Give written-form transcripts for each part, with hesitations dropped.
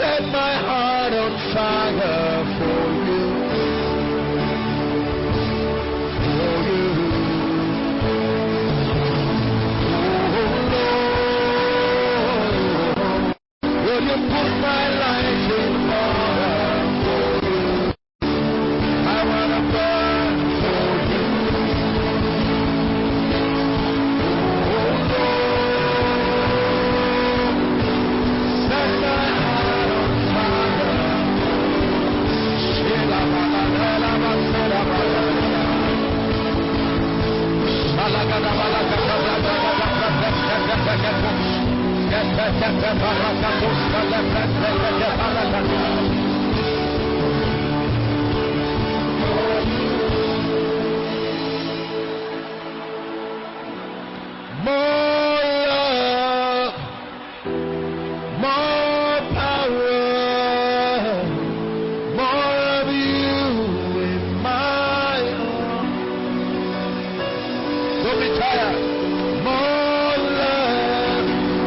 set my heart on fire for you. For you. Oh Lord, will you put my life in order for you? I wanna burn for you. Oh Lord, set my heart on fire. Shela balala basela balala. Shalagada balaka balaka balaka. More love, more power, more of you in my heart. Don't be tired. More love,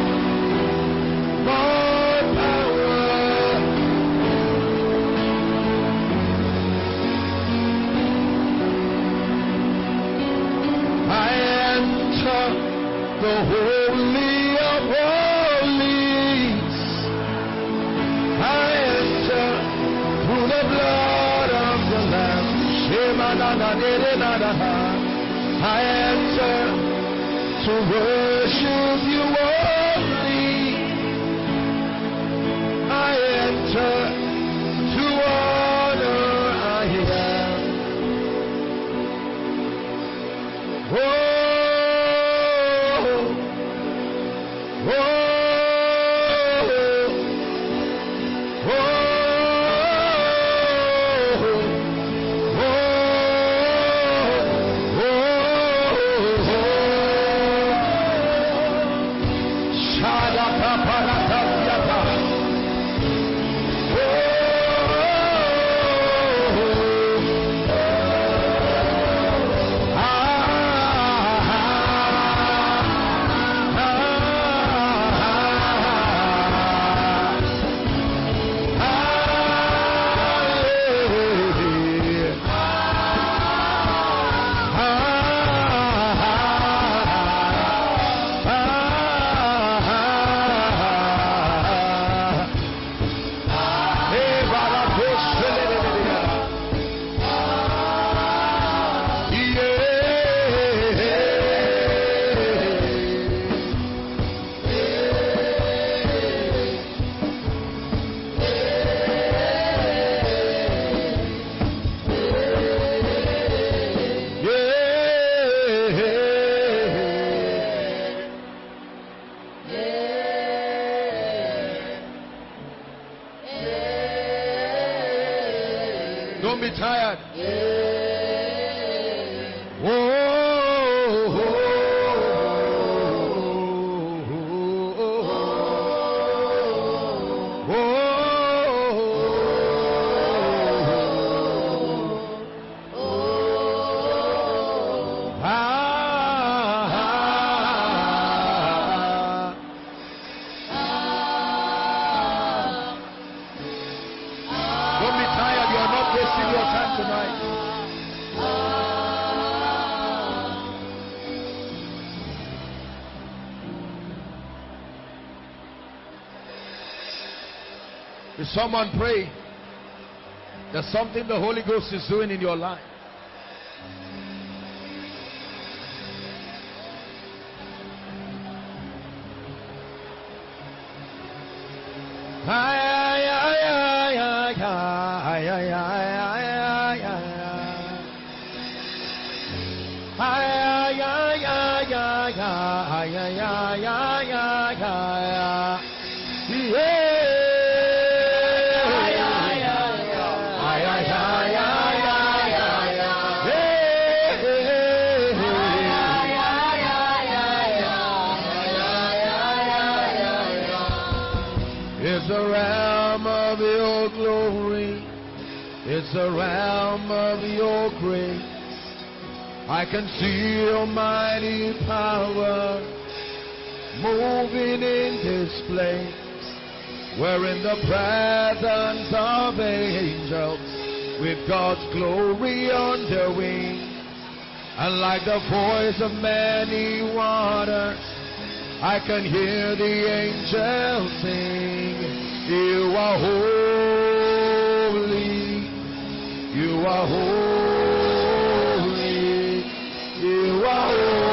more power. I enter the Holy of Holies. I enter through the blood of the Lamb. I enter to worship you only. I enter to honor I am. Oh, oh, oh, Don't be tired. Don't be tired. You are not wasting your time tonight. If someone pray, there's something the Holy Ghost is doing in your life. It's a realm of your glory. It's a realm of your grace. I can see your mighty power moving in this place. We're in the presence of angels with God's glory on their wings. And like the voice of many waters, I can hear the angels sing. You are holy. You are holy. You are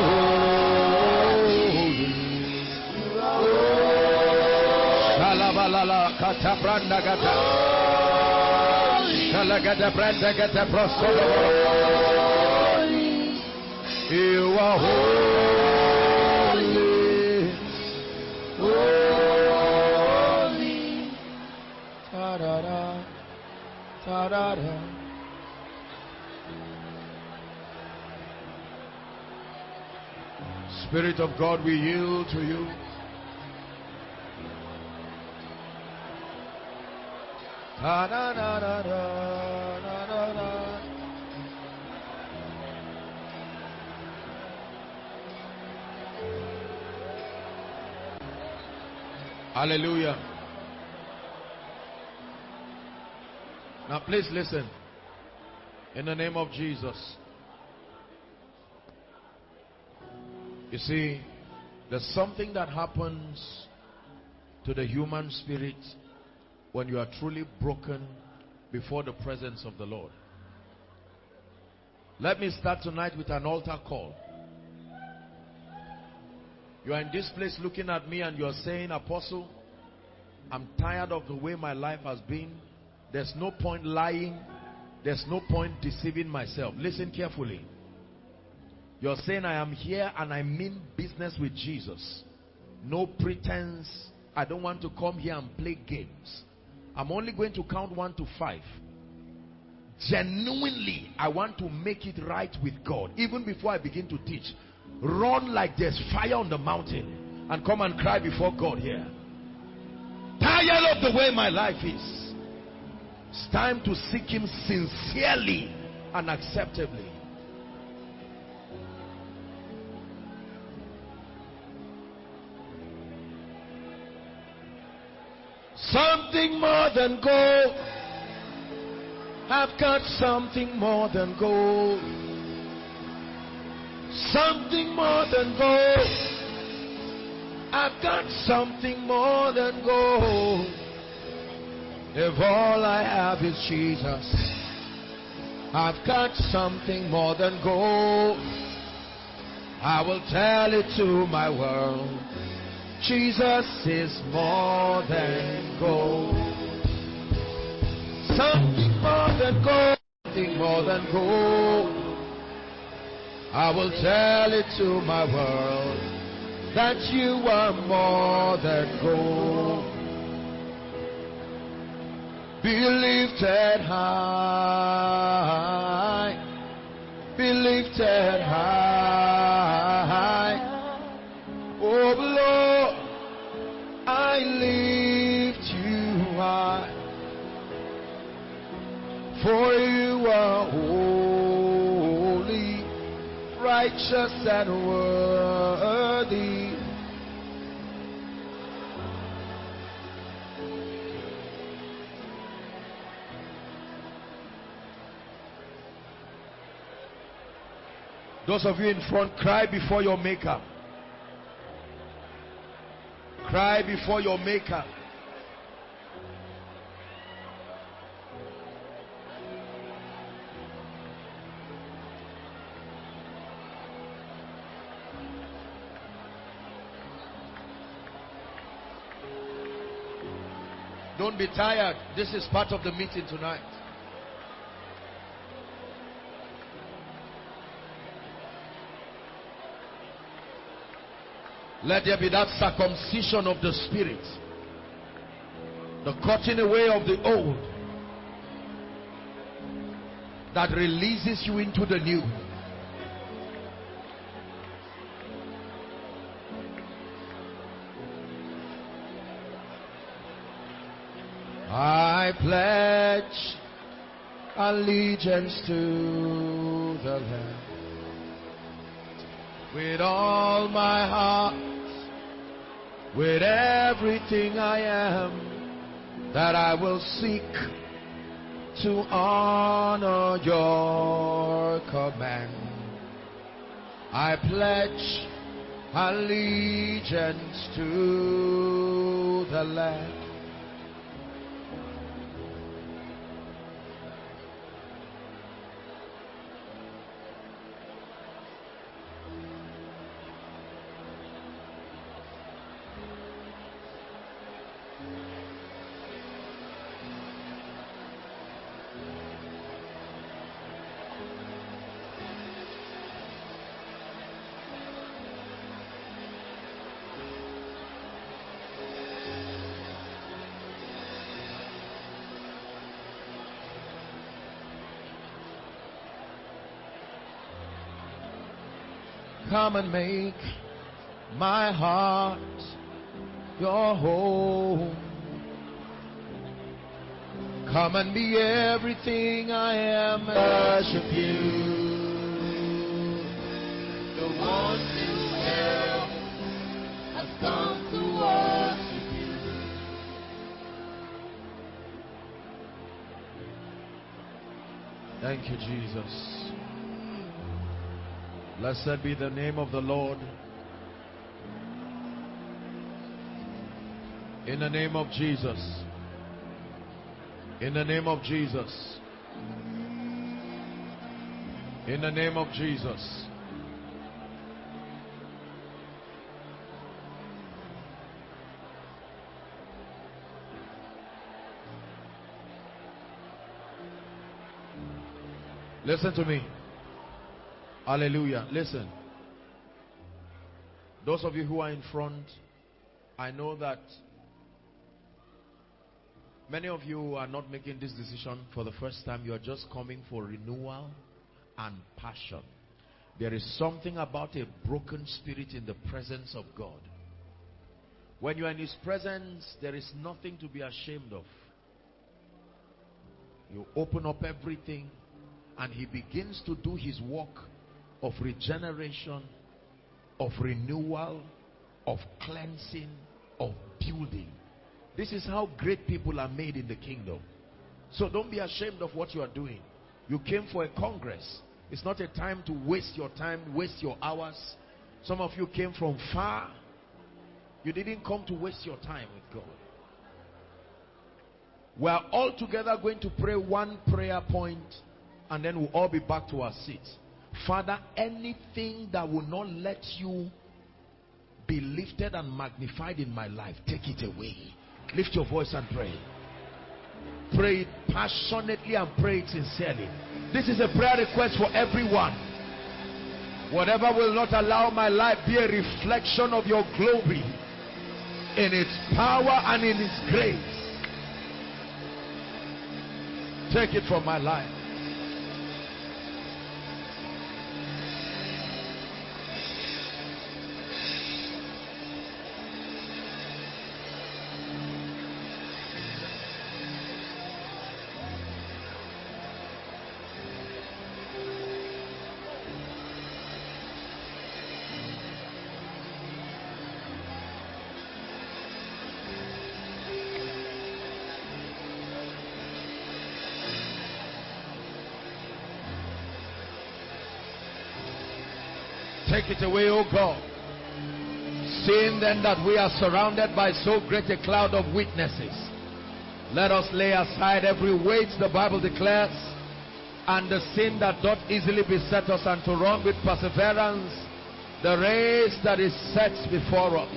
holy. You are holy. Shalabalala katabranda gata. Shalagada branda gata prosolo. You are holy, holy. Ta-da-da, ta-da-da. Spirit of God, we yield to you. Ta-da-da-da-da-da-da-da. Hallelujah. Now please listen. In the name of Jesus. You see, there's something that happens to the human spirit when you are truly broken before the presence of the Lord. Let me start tonight with an altar call. You are in this place looking at me and you are saying, Apostle, I'm tired of the way my life has been. There's no point lying. There's no point deceiving myself. Listen carefully. You're saying, I am here and I mean business with Jesus. No pretense. I don't want to come here and play games. I'm only going to count 1 to 5. Genuinely, I want to make it right with God. Even before I begin to teach. Run like there's fire on the mountain and come and cry before God here. Tired of the way my life is. It's time to seek Him sincerely and acceptably. Something more than gold. I've got something more than gold. Something more than gold. I've got something more than gold. If all I have is Jesus, I've got something more than gold. I will tell it to my world. Jesus is more than gold. Something more than gold. Something more than gold. I will tell it to my world that you are more than gold. Be lifted high. Be lifted high. Oh Lord, I lift you high. For you are holy, righteous and worthy. Those of you in front, cry before your Maker. Cry before your Maker. Don't be tired. This is part of the meeting tonight. Let there be that circumcision of the spirit. The cutting away of the old. That releases you into the new. I pledge allegiance to the Lamb. With all my heart, with everything I am, that I will seek to honor your command. I pledge allegiance to the land. Come and make my heart your home. Come and be everything I am. Worship you. The one you help has come to worship you. Thank you, Jesus. Blessed be the name of the Lord. In the name of Jesus. In the name of Jesus. In the name of Jesus. Listen to me. Hallelujah. Listen. Those of you who are in front, I know that many of you are not making this decision for the first time. You are just coming for renewal and passion. There is something about a broken spirit in the presence of God. When you are in His presence, there is nothing to be ashamed of. You open up everything and He begins to do His work of regeneration, of renewal, of cleansing, of building. This is how great people are made in the kingdom. So don't be ashamed of what you are doing. You came for a congress. It's not a time to waste your time, waste your hours. Some of you came from far. You didn't come to waste your time with God. We are all together going to pray one prayer point, and then we'll all be back to our seats. Father, anything that will not let you be lifted and magnified in my life, take it away. Lift your voice and pray. Pray it passionately and pray it sincerely. This is a prayer request for everyone. Whatever will not allow my life be a reflection of your glory in its power and in its grace, take it from my life. Take it away, O God. Seeing then that we are surrounded by so great a cloud of witnesses, let us lay aside every weight, the Bible declares, and the sin that doth easily beset us, and to run with perseverance the race that is set before us.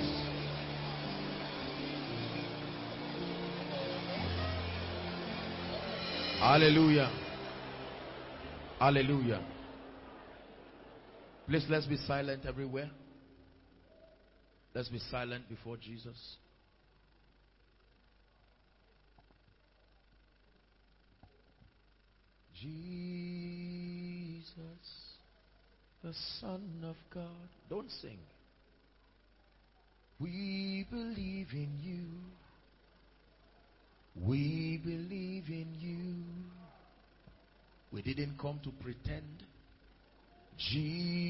Hallelujah. Hallelujah. Please, let's be silent everywhere. Let's be silent before Jesus. Jesus, the Son of God. Don't sing. We believe in you. We believe in you. We didn't come to pretend.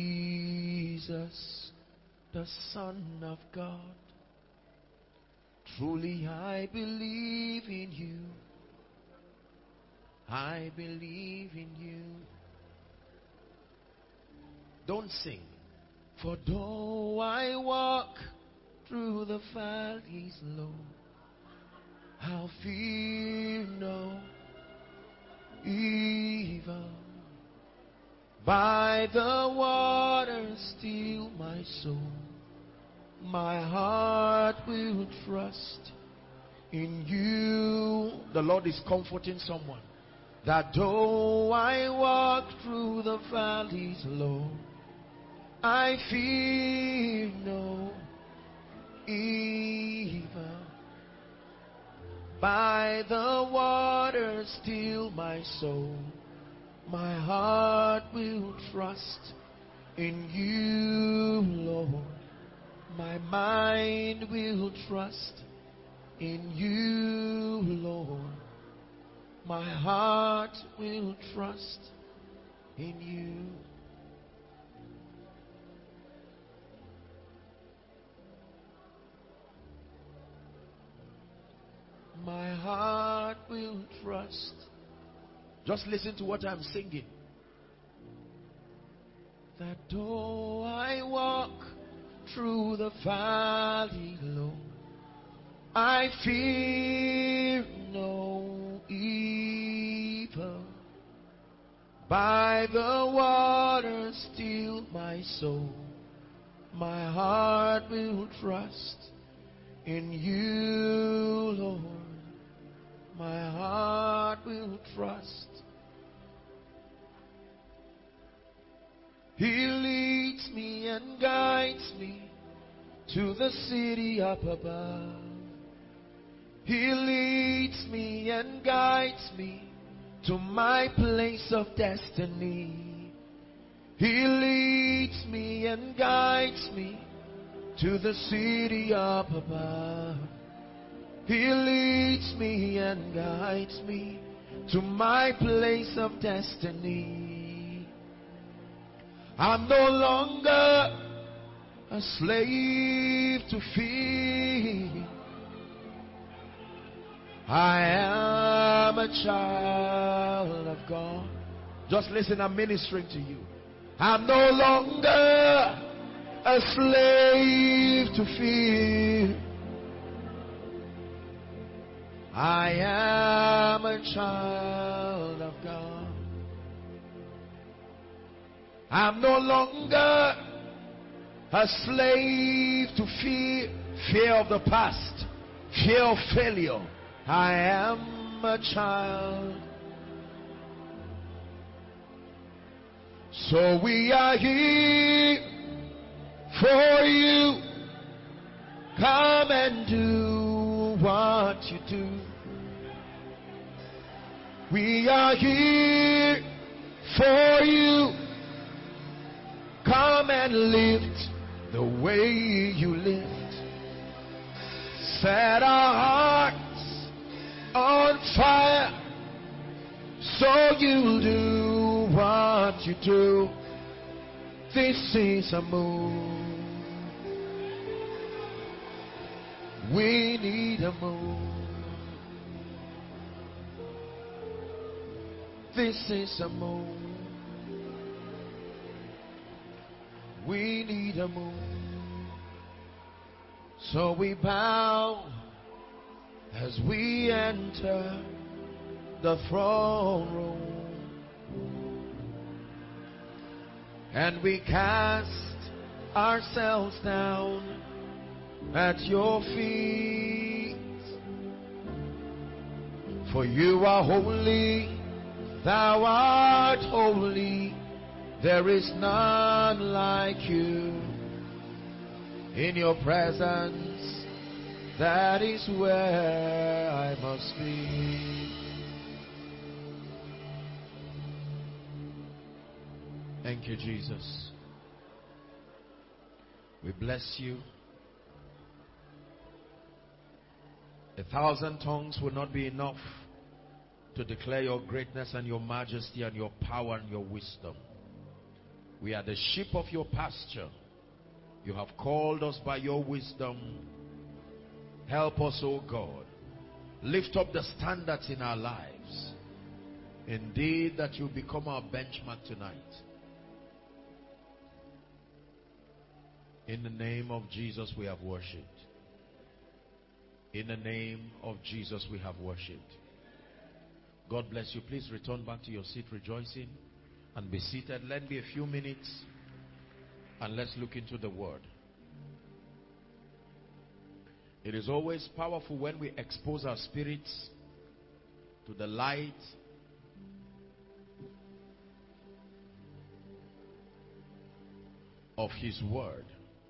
Jesus, the Son of God, Truly I believe in you. I believe in you. Don't sing. For though I walk through the valleys low, I'll fear no evil. By the waters still my soul, my heart will trust in you. The Lord is comforting someone. That though I walk through the valleys low, I fear no evil. By the waters still my soul, my heart will trust in you, Lord. My mind will trust in you, Lord. My heart will trust in you. My heart will trust. Just listen to what I'm singing. That though I walk through the valley low, I fear no evil. By the waters still my soul, my heart will trust in you, Lord. My heart will trust. He leads me and guides me to the city up above. He leads me and guides me to my place of destiny. He leads me and guides me to the city up above. He leads me and guides me to my place of destiny. I'm no longer a slave to fear. I am a child of God. Just listen, I'm ministering to you. I'm no longer a slave to fear. I am a child of God. I'm no longer a slave to fear. Fear of the past, fear of failure. I am a child. So we are here for you. Come and do what you do. We are here for you. Come and lift the way you lift. Set our hearts on fire so you'll do what you do. This is a move. We need a move. This is a move. We need a move. So we bow as we enter the throne room, and we cast ourselves down at your feet. For you are holy, thou art holy. There is none like you. In your presence, that is where I must be. Thank you, Jesus. We bless you. 1,000 tongues will not be enough to declare your greatness and your majesty and your power and your wisdom. We are the sheep of your pasture. You have called us by your wisdom Help us, O God. Lift up the standards in our lives. Indeed, that you become our benchmark tonight. In the name of Jesus we have worshipped. In the name of Jesus we have worshipped. God bless you. Please return back to your seat rejoicing and be seated. Let me a few minutes and let's look into the word. It is always powerful when we expose our spirits to the light of His word.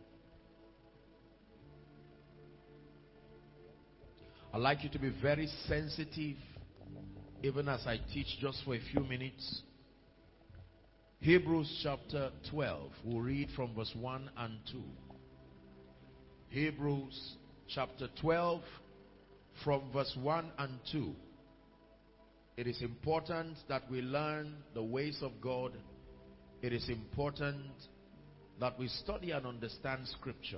I'd like you to be very sensitive even as I teach just for a few minutes. Hebrews chapter 12. We'll read from verse 1 and 2. Hebrews chapter 12 from verse 1 and 2. It is important that we learn the ways of God. It is important that we study and understand scripture.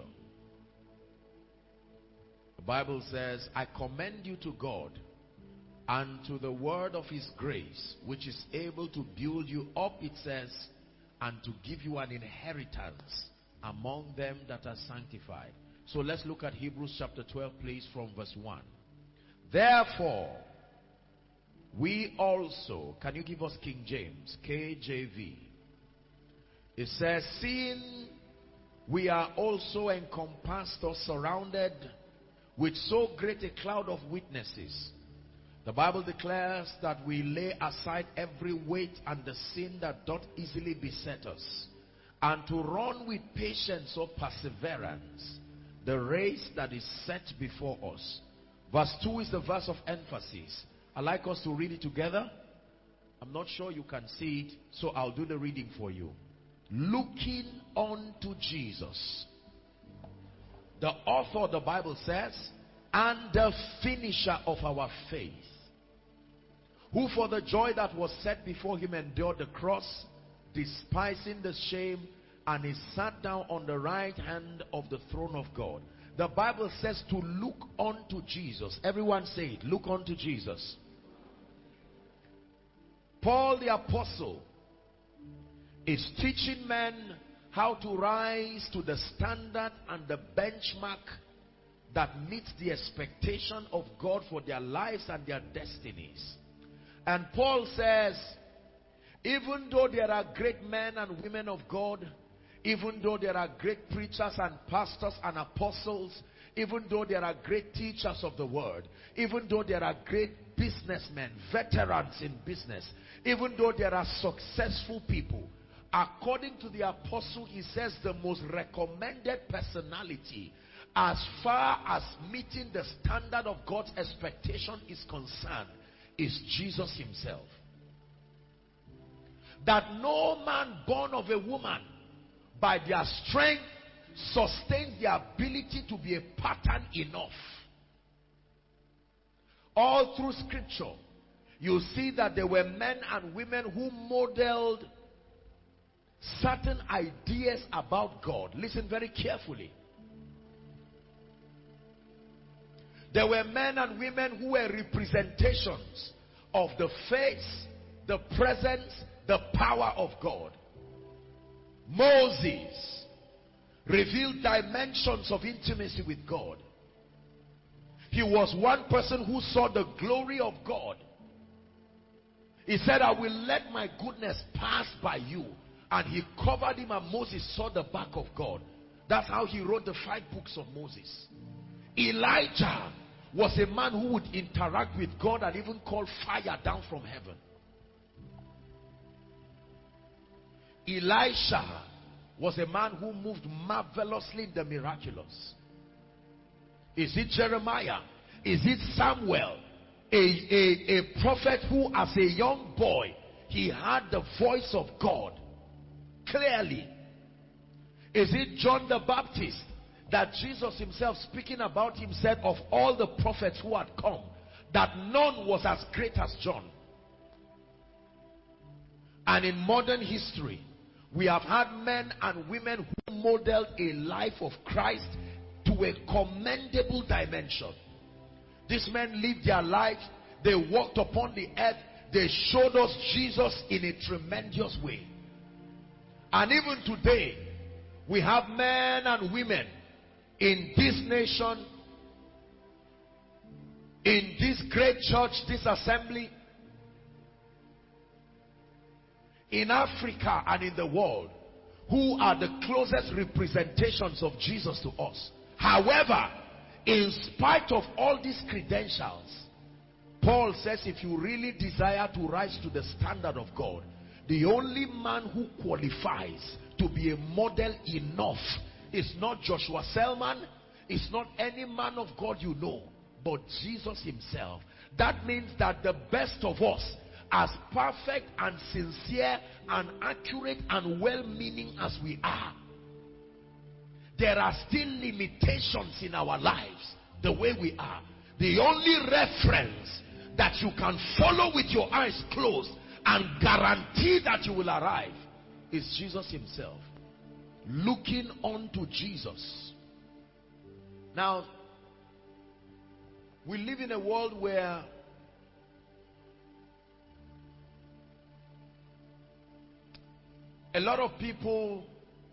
The Bible says, I commend you to God and to the word of His grace, which is able to build you up, it says, and to give you an inheritance among them that are sanctified. So let's look at Hebrews chapter 12, please, from verse 1. Therefore, we also, can you give us King James, KJV? It says, seeing we are also encompassed or surrounded with so great a cloud of witnesses. The Bible declares that we lay aside every weight and the sin that doth easily beset us, and to run with patience or perseverance the race that is set before us. Verse 2 is the verse of emphasis. I'd like us to read it together. I'm not sure you can see it, so I'll do the reading for you. Looking unto Jesus, the author, the Bible says, and the finisher of our faith, who for the joy that was set before him endured the cross, despising the shame, and is sat down on the right hand of the throne of God. The Bible says to look unto Jesus. Everyone say it. Look unto Jesus. Paul the apostle is teaching men how to rise to the standard and the benchmark that meets the expectation of God for their lives and their destinies. And Paul says, even though there are great men and women of God, even though there are great preachers and pastors and apostles, even though there are great teachers of the word, even though there are great businessmen, veterans in business, even though there are successful people, according to the apostle, he says the most recommended personality as far as meeting the standard of God's expectation is concerned is Jesus himself. That no man born of a woman by their strength sustains the ability to be a pattern enough. All through scripture, you see that there were men and women who modeled certain ideas about God. Listen very carefully. There were men and women who were representations of the face, the presence, the power of God. Moses revealed dimensions of intimacy with God. He was one person who saw the glory of God. He said, I will let my goodness pass by you. And he covered him, and Moses saw the back of God. That's how he wrote the 5 books of Moses. Elijah was a man who would interact with God and even call fire down from heaven. Elisha was a man who moved marvelously in the miraculous. Is it Jeremiah? Is it Samuel? A prophet who as a young boy, he had the voice of God clearly. Is it John the Baptist, that Jesus himself speaking about him said of all the prophets who had come, that none was as great as John? And in modern history, we have had men and women who modeled a life of Christ to a commendable dimension. These men lived their lives. They walked upon the earth. They showed us Jesus in a tremendous way. And even today, we have men and women in this nation, in this great church, this assembly, in Africa and in the world, who are the closest representations of Jesus to us. However, in spite of all these credentials, Paul says if you really desire to rise to the standard of God, the only man who qualifies to be a model enough is not Joshua Selman, it's not any man of God you know, but Jesus himself. That means that the best of us, as perfect and sincere and accurate and well-meaning as we are, there are still limitations in our lives the way we are. The only reference that you can follow with your eyes closed and guarantee that you will arrive is Jesus himself. Looking unto Jesus. Now, we live in a world where a lot of people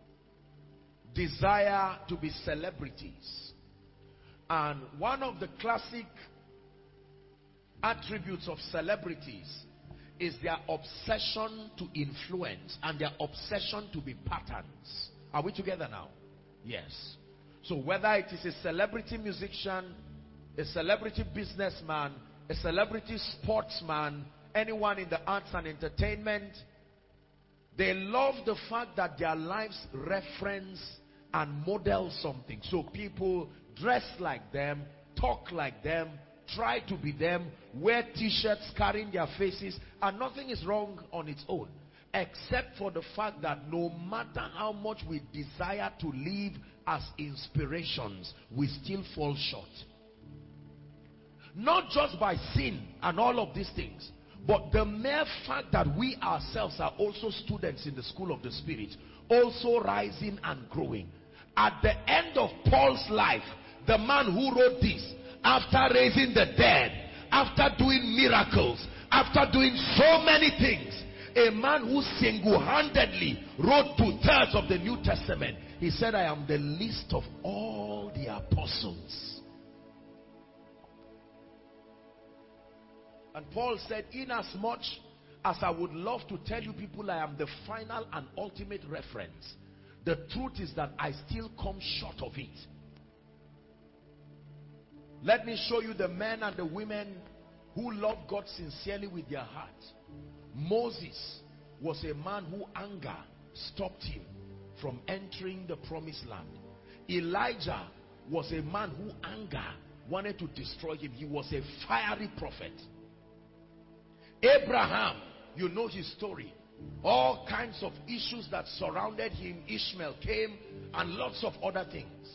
desire to be celebrities. And one of the classic attributes of celebrities is their obsession to influence and their obsession to be patterns. Are we together now? Yes. So whether it is a celebrity musician, a celebrity businessman, a celebrity sportsman, anyone in the arts and entertainment, they love the fact that their lives reference and model something. So people dress like them, talk like them, try to be them, wear t-shirts carrying their faces, and nothing is wrong on its own, except for the fact that no matter how much we desire to live as inspirations, we still fall short. Not just by sin and all of these things, but the mere fact that we ourselves are also students in the school of the Spirit, also rising and growing. At the end of Paul's life, the man who wrote this, after raising the dead, after doing miracles, after doing so many things, a man who single-handedly wrote 2/3 of the New Testament, he said, I am the least of all the apostles. And Paul said, inasmuch as I would love to tell you people I am the final and ultimate reference, the truth is that I still come short of it. Let me show you the men and the women who love God sincerely with their hearts. Moses was a man who anger stopped him from entering the promised land. Elijah was a man who anger wanted to destroy him. He was a fiery prophet. Abraham, you know his story. All kinds of issues that surrounded him. Ishmael came and lots of other things.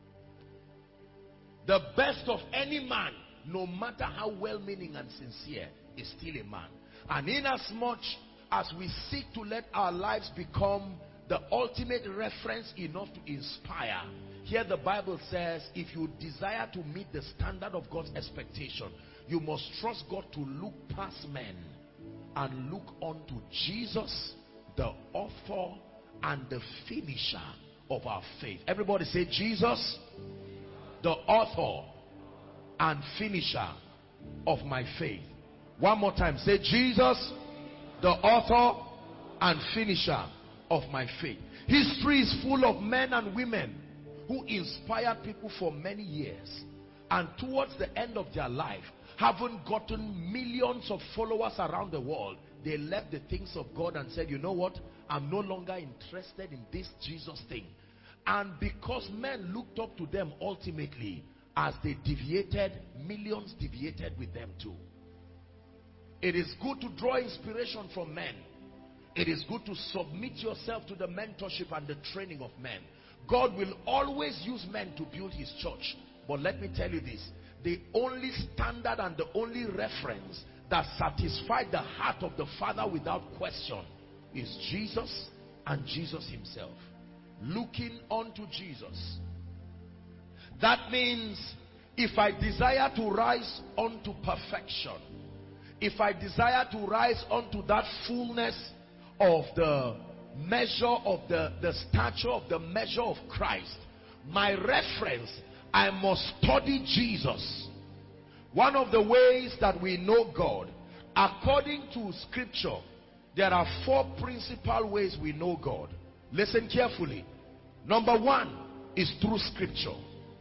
The best of any man, no matter how well-meaning and sincere, is still a man. And inasmuch as we seek to let our lives become the ultimate reference enough to inspire, here the Bible says, if you desire to meet the standard of God's expectation, you must trust God to look past men and look unto Jesus, the author and the finisher of our faith. Everybody say, Jesus, the author and finisher of my faith. One more time, say, Jesus, the author and finisher of my faith. History is full of men and women who inspired people for many years, and towards the end of their life, haven't gotten millions of followers around the world. They left the things of God and said, you know what, I'm no longer interested in this Jesus thing. And because men looked up to them ultimately, as they deviated, millions deviated with them too. It is good to draw inspiration from men. It is good to submit yourself to the mentorship and the training of men. God will always use men to build his church. But let me tell you this, the only standard and the only reference that satisfied the heart of the Father without question is Jesus and Jesus himself. Looking unto Jesus. That means if I desire to rise unto perfection, if I desire to rise unto that fullness of the measure of the stature of the measure of Christ, my reference, I must study Jesus. One of the ways that we know God, according to scripture, there are 4 principal ways we know God. Listen carefully. Number 1 is through scripture.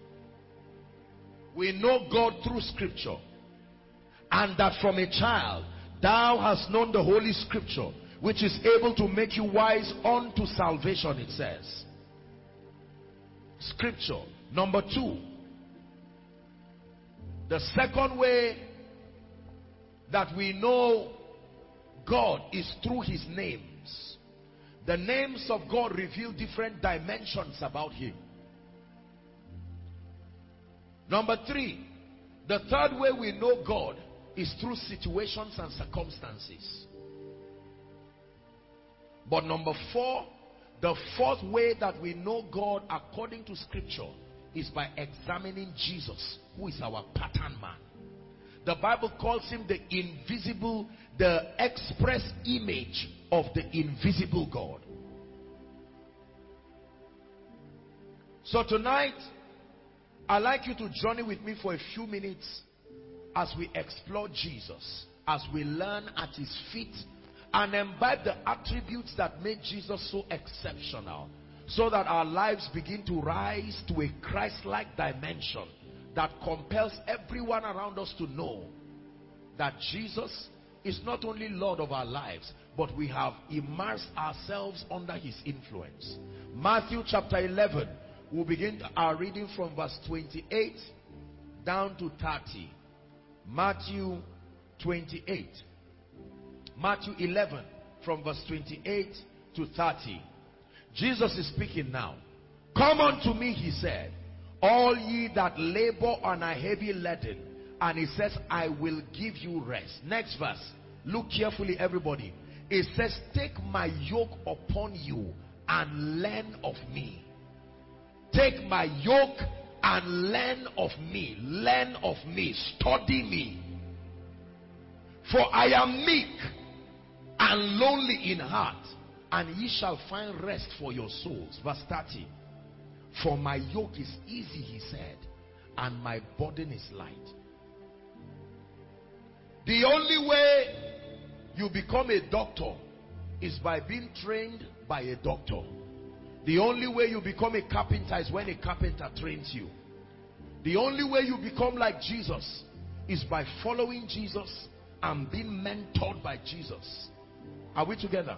We know God through scripture. And that from a child thou hast known the holy scripture, which is able to make you wise unto salvation, it says. Scripture. Number 2, the second way that we know God is through his names. The names of God reveal different dimensions about him. Number 3, the third way we know God is through situations and circumstances. But number 4, the fourth way that we know God according to scripture is by examining Jesus, who is our pattern man. The Bible calls him the invisible, the express image of the invisible God. So tonight, I'd like you to journey with me for a few minutes as we explore Jesus, as we learn at his feet and imbibe the attributes that made Jesus so exceptional, so that our lives begin to rise to a Christ-like dimension that compels everyone around us to know that Jesus is not only Lord of our lives, but we have immersed ourselves under his influence. Matthew chapter 11, we'll begin our reading from verse 28 down to 30. Matthew 28. Matthew 11 from verse 28 to 30. Jesus is speaking now. Come unto me, he said, all ye that labor and are heavy laden, and he says, I will give you rest. Next verse. Look carefully, everybody. It says, take my yoke upon you and learn of me. Take my yoke and learn of me. Learn of me. Study me. For I am meek and lowly in heart, and ye shall find rest for your souls. Verse 30. For my yoke is easy, he said, and my burden is light. The only way you become a doctor is by being trained by a doctor. The only way you become a carpenter is when a carpenter trains you. The only way you become like Jesus is by following Jesus and being mentored by Jesus. Are we together?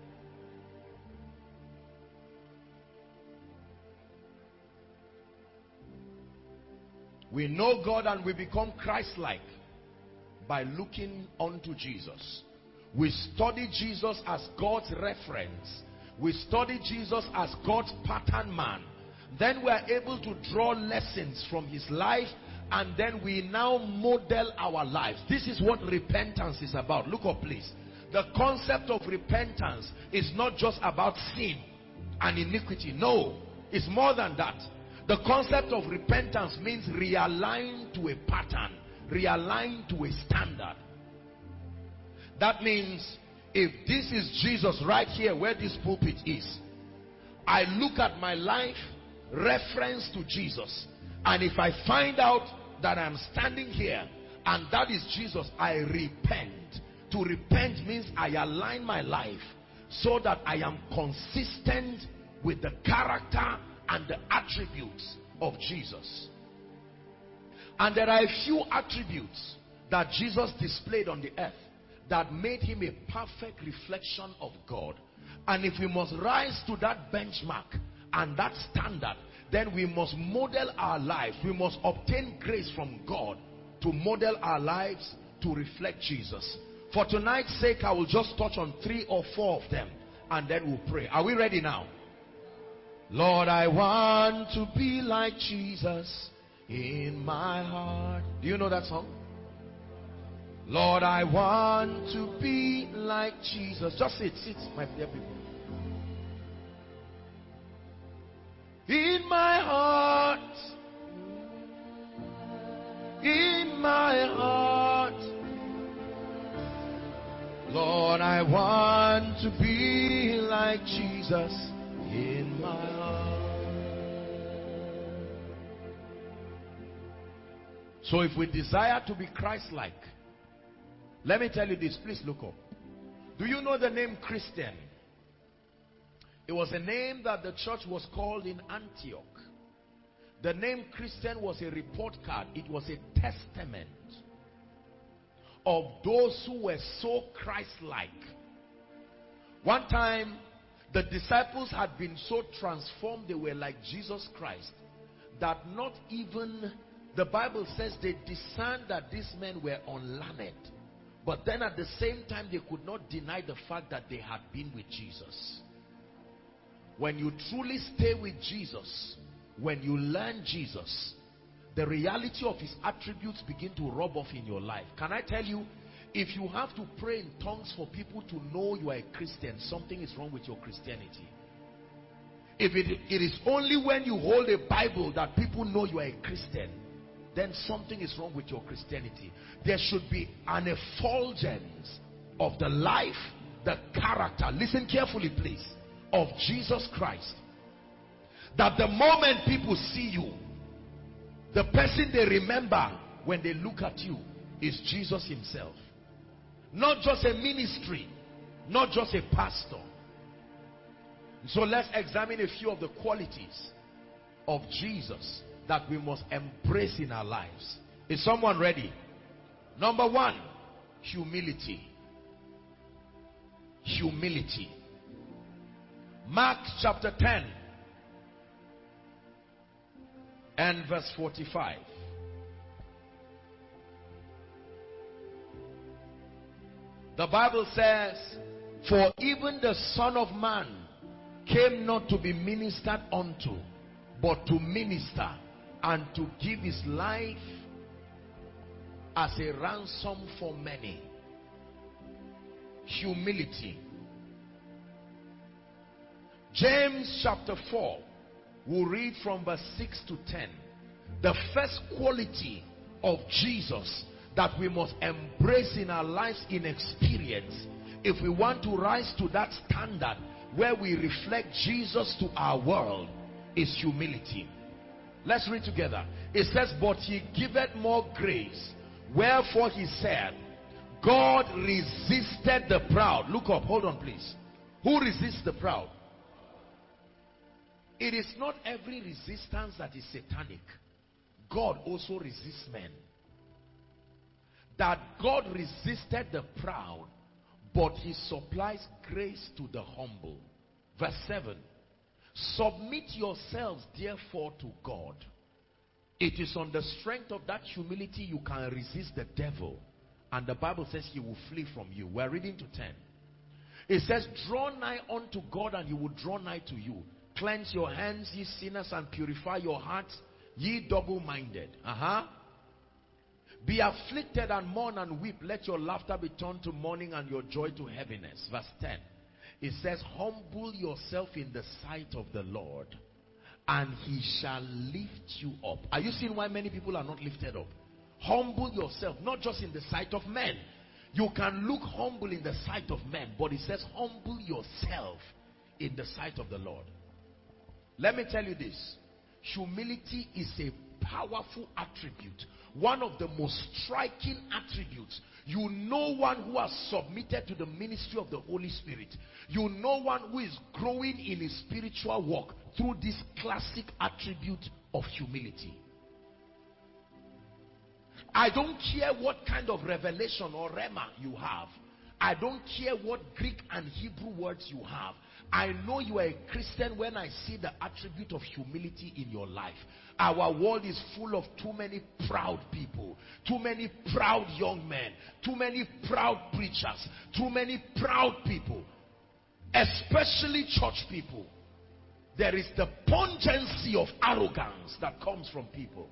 We know God and we become Christ-like by looking unto Jesus. We study Jesus as God's reference. We study Jesus as God's pattern man. Then we are able to draw lessons from his life, and then we now model our lives. This is what repentance is about. Look up, please. The concept of repentance is not just about sin and iniquity. No, it's more than that. The concept of repentance means realign to a pattern, realign to a standard. That means if this is Jesus right here where this pulpit is, I look at my life reference to Jesus, and if I find out that I'm standing here and that is Jesus, I repent. To repent means I align my life so that I am consistent with the character and the attributes of Jesus. And there are a few attributes that Jesus displayed on the earth that made him a perfect reflection of God. And if we must rise to that benchmark and that standard, then we must model our lives. We must obtain grace from God to model our lives to reflect Jesus. For tonight's sake, I will just touch on 3 or 4 of them, and then we'll pray. Are we ready now? Lord, I want to be like Jesus in my heart. Do you know that song? Lord, I want to be like Jesus. Just sit, my dear people. In my heart, my heart. Lord, I want to be like Jesus in my heart. So if we desire to be Christ-like, let me tell you this, please look up. Do you know the name Christian? It was a name that the church was called in Antioch. The name Christian was a report card. It was a testament of those who were so Christ-like. One time, the disciples had been so transformed, they were like Jesus Christ, that not even, the Bible says they discerned that these men were unlearned. But then at the same time, they could not deny the fact that they had been with Jesus. When you truly stay with Jesus, when you learn Jesus, the reality of his attributes begin to rub off in your life. Can I tell you, if you have to pray in tongues for people to know you are a Christian, something is wrong with your Christianity. If it is only when you hold a Bible that people know you are a Christian, then something is wrong with your Christianity. There should be an effulgence of the life, the character, listen carefully please, of Jesus Christ. That the moment people see you, the person they remember when they look at you is Jesus himself. Not just a ministry, not just a pastor. So let's examine a few of the qualities of Jesus that we must embrace in our lives. Is someone ready? Number one, humility. Humility. Mark chapter 10 and verse 45. The Bible says, for even the Son of Man came not to be ministered unto, but to minister and to give his life as a ransom for many. Humility. James chapter 4, we'll read from verse 6 to 10. The first quality of Jesus that we must embrace in our lives in experience, if we want to rise to that standard where we reflect Jesus to our world, is humility. Let's read together. It says, but he giveth more grace. Wherefore he said, God resisted the proud. Look up, hold on please. Who resists the proud? It is not every resistance that is satanic. God also resists men. That God resisted the proud, but he supplies grace to the humble. Verse 7. Submit yourselves therefore to God. It is on the strength of that humility you can resist the devil. And the Bible says he will flee from you. We're reading to 10. It says, draw nigh unto God and he will draw nigh to you. Cleanse your hands, ye sinners, and purify your hearts, ye double-minded. Be afflicted and mourn and weep. Let your laughter be turned to mourning and your joy to heaviness. Verse 10. It says, humble yourself in the sight of the Lord, and he shall lift you up. Are you seeing why many people are not lifted up? Humble yourself, not just in the sight of men. You can look humble in the sight of men, but it says humble yourself in the sight of the Lord. Let me tell you this. Humility is a powerful attribute. One of the most striking attributes. You know one who has submitted to the ministry of the Holy Spirit. You know one who is growing in his spiritual walk through this classic attribute of humility. I don't care what kind of revelation or rhema you have. I don't care what Greek and Hebrew words you have. I know you are a Christian when I see the attribute of humility in your life. Our world is full of too many proud people, too many proud young men, too many proud preachers, too many proud people, especially church people. There is the pungency of arrogance that comes from people.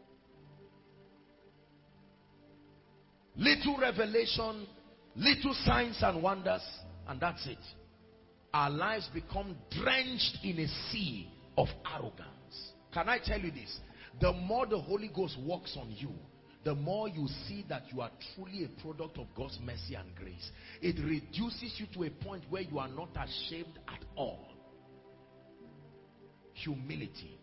Little revelation, little signs and wonders, and that's it. Our lives become drenched in a sea of arrogance. Can I tell you this? The more the Holy Ghost works on you, the more you see that you are truly a product of God's mercy and grace. It reduces you to a point where you are not ashamed at all. Humility.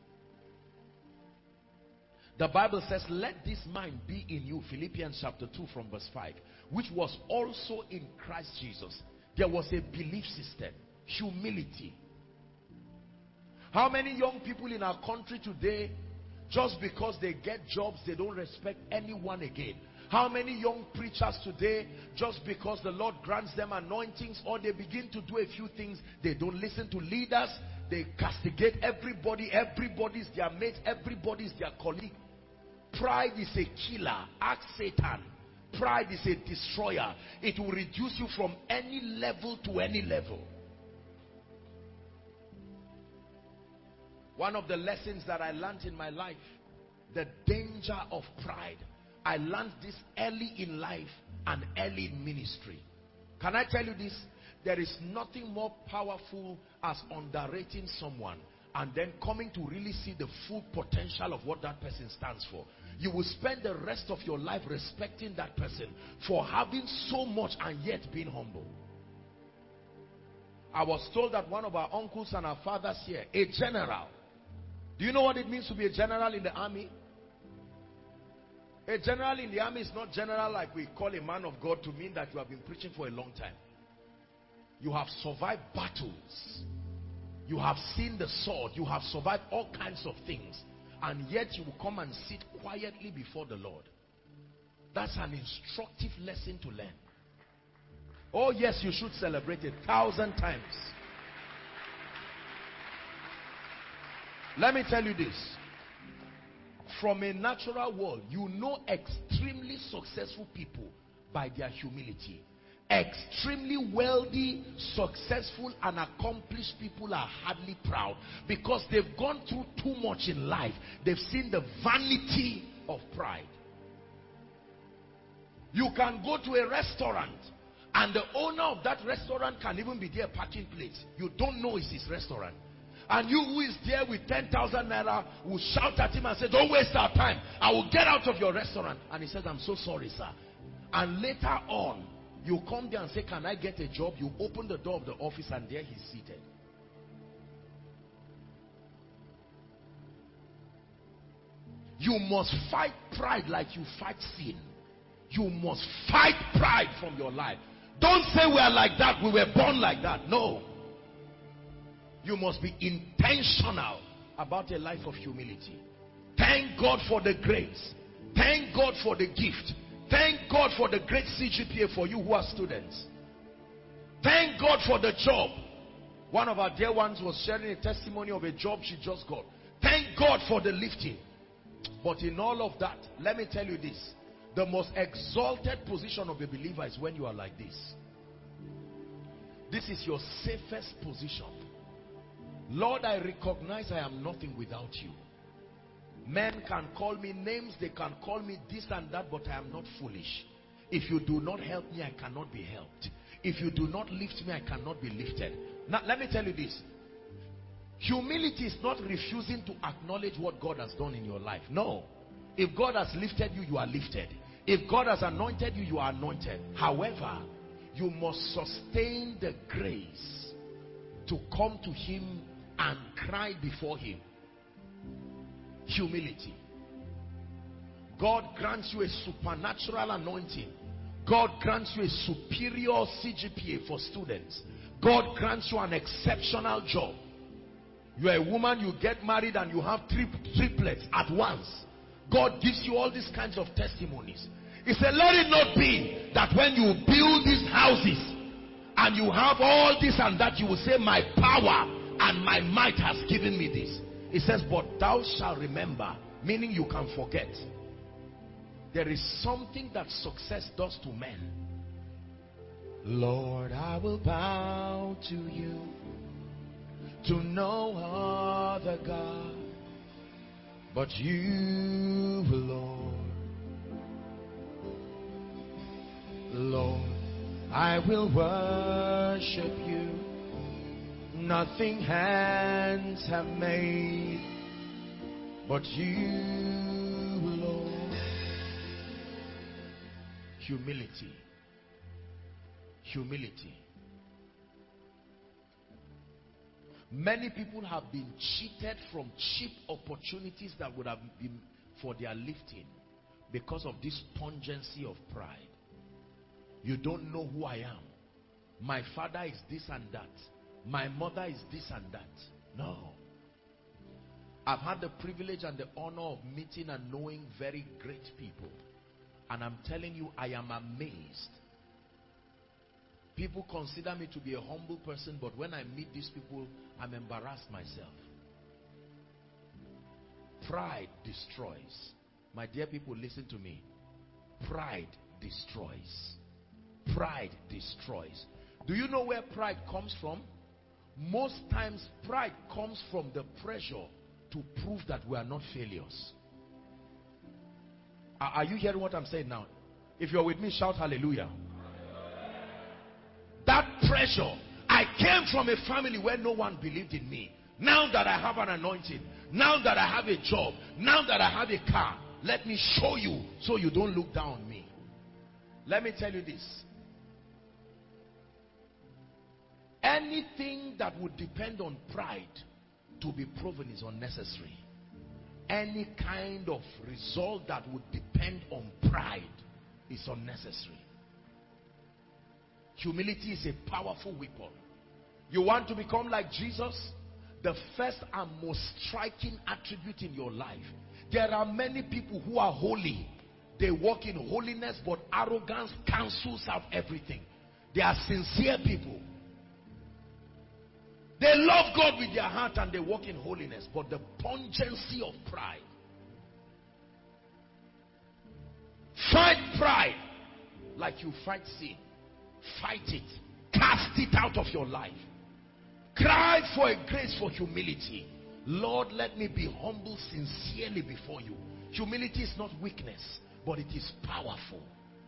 The Bible says, let this mind be in you, Philippians chapter 2 from verse 5, which was also in Christ Jesus. There was a belief system. Humility. How many young people in our country today, just because they get jobs, they don't respect anyone again? How many young preachers today, just because the Lord grants them anointings or they begin to do a few things, they don't listen to leaders, they castigate everybody, everybody's their mate, everybody's their colleague. Pride is a killer. Ask Satan. Pride is a destroyer. It will reduce you from any level to any level. One of the lessons that I learned in my life, the danger of pride. I learned this early in life and early in ministry. Can I tell you this? There is nothing more powerful as underrating someone and then coming to really see the full potential of what that person stands for. You will spend the rest of your life respecting that person for having so much and yet being humble. I was told that one of our uncles and our fathers here, a general. Do you know what it means to be a general in the army? A general in the army is not general like we call a man of God to mean that you have been preaching for a long time. You have survived battles. You have seen the sword. You have survived all kinds of things. And yet you will come and sit quietly before the Lord. That's an instructive lesson to learn. Oh yes, you should celebrate it 1,000 times. Let me tell you this. From a natural world, you know extremely successful people by their humility. Extremely wealthy, successful and accomplished people are hardly proud because they've gone through too much in life. They've seen the vanity of pride. You can go to a restaurant and the owner of that restaurant can even be there packing plates. You don't know it's his restaurant. And you who is there with 10,000 naira will shout at him and say, don't waste our time. I will get out of your restaurant. And he says, I'm so sorry, sir. And later on, you come there and say, can I get a job? You open the door of the office and there he's seated. You must fight pride like you fight sin. You must fight pride from your life. Don't say we are like that, we were born like that. No. You must be intentional about a life of humility. Thank God for the grace. Thank God for the gift. Thank God for the great CGPA for you who are students. Thank God for the job. One of our dear ones was sharing a testimony of a job she just got. Thank God for the lifting. But in all of that, let me tell you this. The most exalted position of a believer is when you are like this. This is your safest position. Lord, I recognize I am nothing without you. Men can call me names, they can call me this and that, but I am not foolish. If you do not help me, I cannot be helped. If you do not lift me, I cannot be lifted. Now, let me tell you this. Humility is not refusing to acknowledge what God has done in your life. No. If God has lifted you, you are lifted. If God has anointed you, you are anointed. However, you must sustain the grace to come to Him and cry before Him. Humility. God grants you a supernatural anointing. God grants you a superior CGPA for students. God grants you an exceptional job. You are a woman, you get married and you have triplets at once. God gives you all these kinds of testimonies. He said, let it not be that when you build these houses and you have all this and that, you will say, my power and my might has given me this. He says, but thou shalt remember, meaning you can forget. There is something that success does to men. Lord, I will bow to you, to no other God but you, Lord. Lord, I will worship you. Nothing hands have made but you, Lord. Humility. Humility. Many people have been cheated from cheap opportunities that would have been for their lifting because of this pungency of pride. You don't know who I am. My father is this and that. My mother is this and that. No. I've had the privilege and the honor of meeting and knowing very great people. And I'm telling you, I am amazed. People consider me to be a humble person, but when I meet these people, I'm embarrassed myself. Pride destroys. My dear people, listen to me. Pride destroys. Pride destroys. Do you know where pride comes from? Most times, pride comes from the pressure to prove that we are not failures. Are you hearing what I'm saying now? If you're with me, shout hallelujah. That pressure. I came from a family where no one believed in me. Now that I have an anointing, now that I have a job, now that I have a car, let me show you so you don't look down on me. Let me tell you this. Anything that would depend on pride to be proven is unnecessary. Any kind of result that would depend on pride is unnecessary. Humility is a powerful weapon. You want to become like Jesus? The first and most striking attribute in your life. There are many people who are holy. They walk in holiness, but arrogance cancels out everything. They are sincere people. They love God with their heart and they walk in holiness, but the pungency of pride. Fight pride like you fight sin. Fight it. Cast it out of your life. Cry for a grace for humility. Lord, let me be humble sincerely before you. Humility is not weakness, but it is powerful.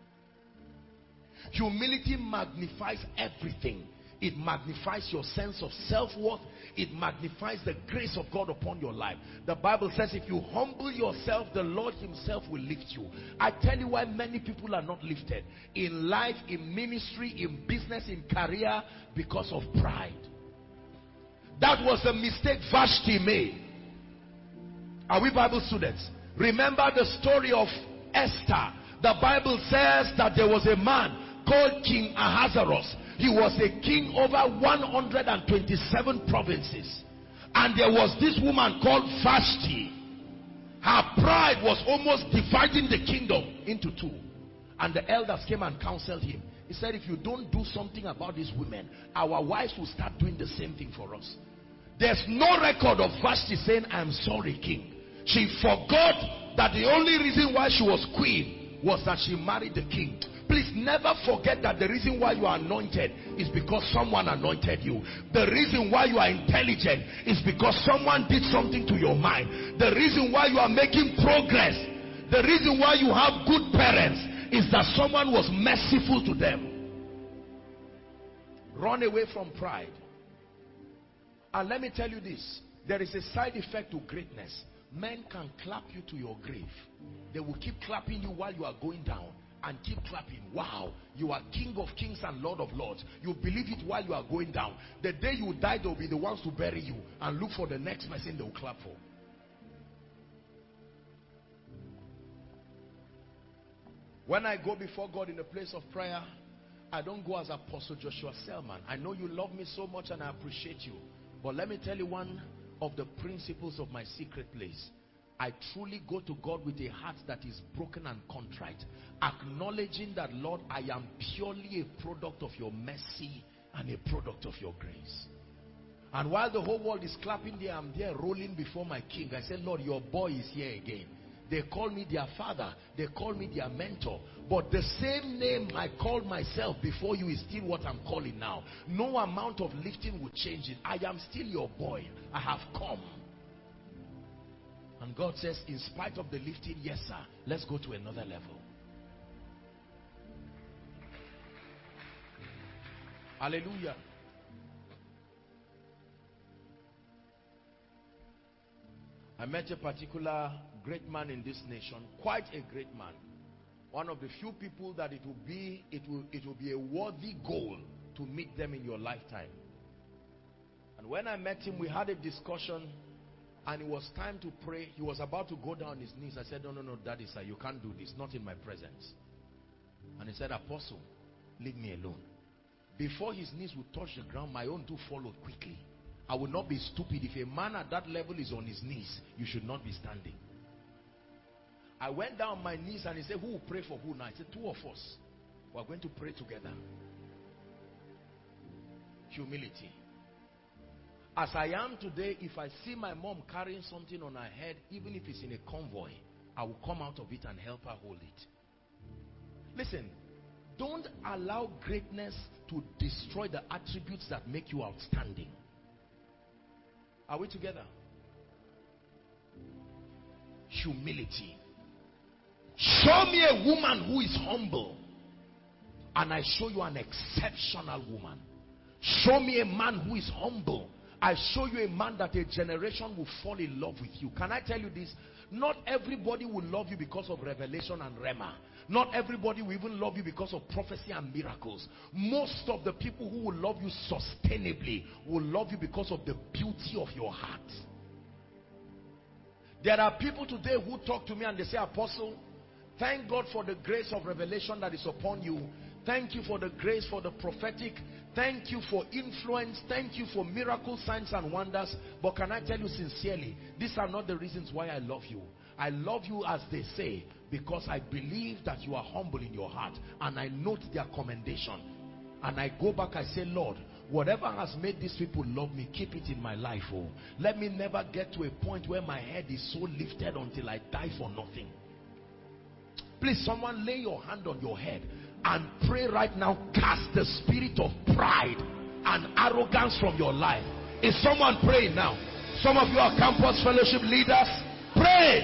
Humility magnifies everything. It magnifies your sense of self-worth. It magnifies the grace of God upon your life. The Bible says if you humble yourself, the Lord himself will lift you. I tell you why many people are not lifted. In life, in ministry, in business, in career, because of pride. That was a mistake Vashti made. Are we Bible students? Remember the story of Esther. The Bible says that there was a man called King Ahasuerus. He was a king over 127 provinces. And there was this woman called Vashti. Her pride was almost dividing the kingdom into two. And the elders came and counseled him. He said, if you don't do something about these women, our wives will start doing the same thing for us. There's no record of Vashti saying, I'm sorry, king. She forgot that the only reason why she was queen was that she married the king. Please never forget that the reason why you are anointed is because someone anointed you. The reason why you are intelligent is because someone did something to your mind. The reason why you are making progress, the reason why you have good parents is that someone was merciful to them. Run away from pride. And let me tell you this, there is a side effect to greatness. Men can clap you to your grave. They will keep clapping you while you are going down. And keep clapping. Wow, you are King of Kings and Lord of Lords. You believe it while you are going down. The day you die, they will be the ones to bury you and look for the next person they will clap for. When I go before God in the place of prayer, I don't go as Apostle Joshua Selman. I know you love me so much and I appreciate you. But let me tell you one of the principles of my secret place. I truly go to God with a heart that is broken and contrite, acknowledging that, Lord, I am purely a product of your mercy and a product of your grace. And while the whole world is clapping there, I'm there rolling before my king. I said, Lord, your boy is here again. They call me their father. They call me their mentor. But the same name I called myself before you is still what I'm calling now. No amount of lifting will change it. I am still your boy. I have come. And God says, in spite of the lifting, yes sir, let's go to another level. Hallelujah. I met a particular great man in this nation, quite a great man, One of the few people that it will be a worthy goal to meet them in your lifetime. And when I met him, we had a discussion, and it was time to pray. He was about to go down on his knees. I said, no, Daddy, sir, you can't do this, not in my presence. And he said, Apostle, leave me alone. Before his knees would touch the ground, my own too followed quickly. I would not be stupid. If a man at that level is on his knees, you should not be standing. I went down on my knees, and he said, who will pray for who now? I said, two of us. We are going to pray together. Humility. As I am today, if I see my mom carrying something on her head, even if it's in a convoy, I will come out of it and help her hold it. Listen, don't allow greatness to destroy the attributes that make you outstanding. Are we together? Humility. Show me a woman who is humble, and I show you an exceptional woman. Show me a man who is humble, I show you a man that a generation will fall in love with you. Can I tell you this? Not everybody will love you because of revelation and rhema. Not everybody will even love you because of prophecy and miracles. Most of the people who will love you sustainably will love you because of the beauty of your heart. There are people today who talk to me and they say, Apostle, thank God for the grace of revelation that is upon you. Thank you for the grace, for the prophetic. Thank you for influence. Thank you for miracles, signs and wonders. But can I tell you sincerely, these are not the reasons why I love you. I love you, as they say, because I believe that you are humble in your heart. And I note their commendation. And I go back, I say, Lord, whatever has made these people love me, keep it in my life. Oh, let me never get to a point where my head is so lifted until I die for nothing. Please, someone lay your hand on your head and pray right now. Cast the spirit of pride and arrogance from your life. Is someone praying now? Some of you are campus fellowship leaders. Pray.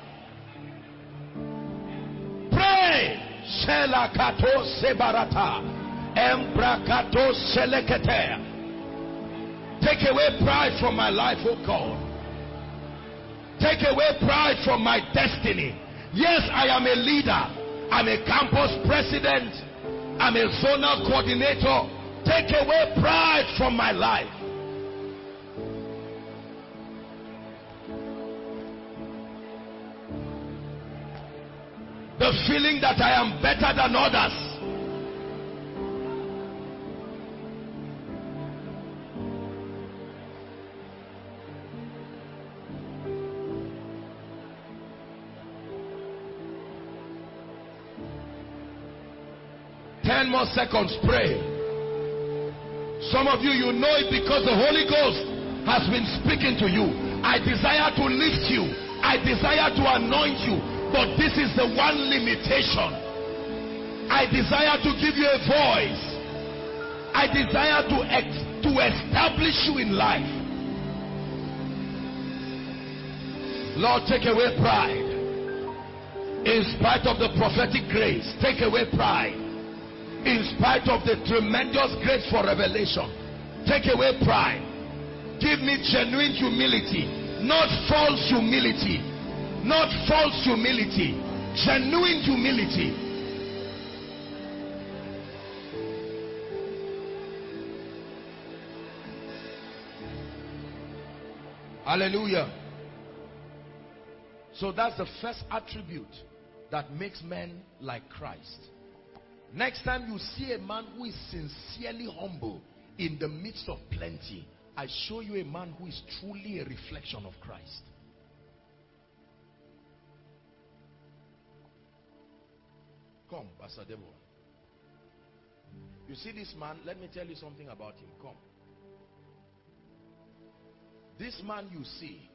Pray. Shelakato sebarata. Embrakato selekete. Take away pride from my life, oh God. Take away pride from my destiny. Yes, I am a leader. I'm a campus president. I'm a zonal coordinator. Take away pride from my life. The feeling that I am better than others. More seconds, pray. Some of you, you know it because the Holy Ghost has been speaking to you. I desire to lift you. I desire to anoint you. But this is the one limitation. I desire to give you a voice. I desire to establish you in life. Lord, take away pride. In spite of the prophetic grace, take away pride. In spite of the tremendous grace for revelation, take away pride. Give me genuine humility, not false humility. Not false humility, genuine humility. Hallelujah. So that's the first attribute that makes men like Christ. Next time you see a man who is sincerely humble in the midst of plenty, I show you a man who is truly a reflection of Christ. Come, Pastor Deborah. You see this man, let me tell you something about him. Come. This man you see,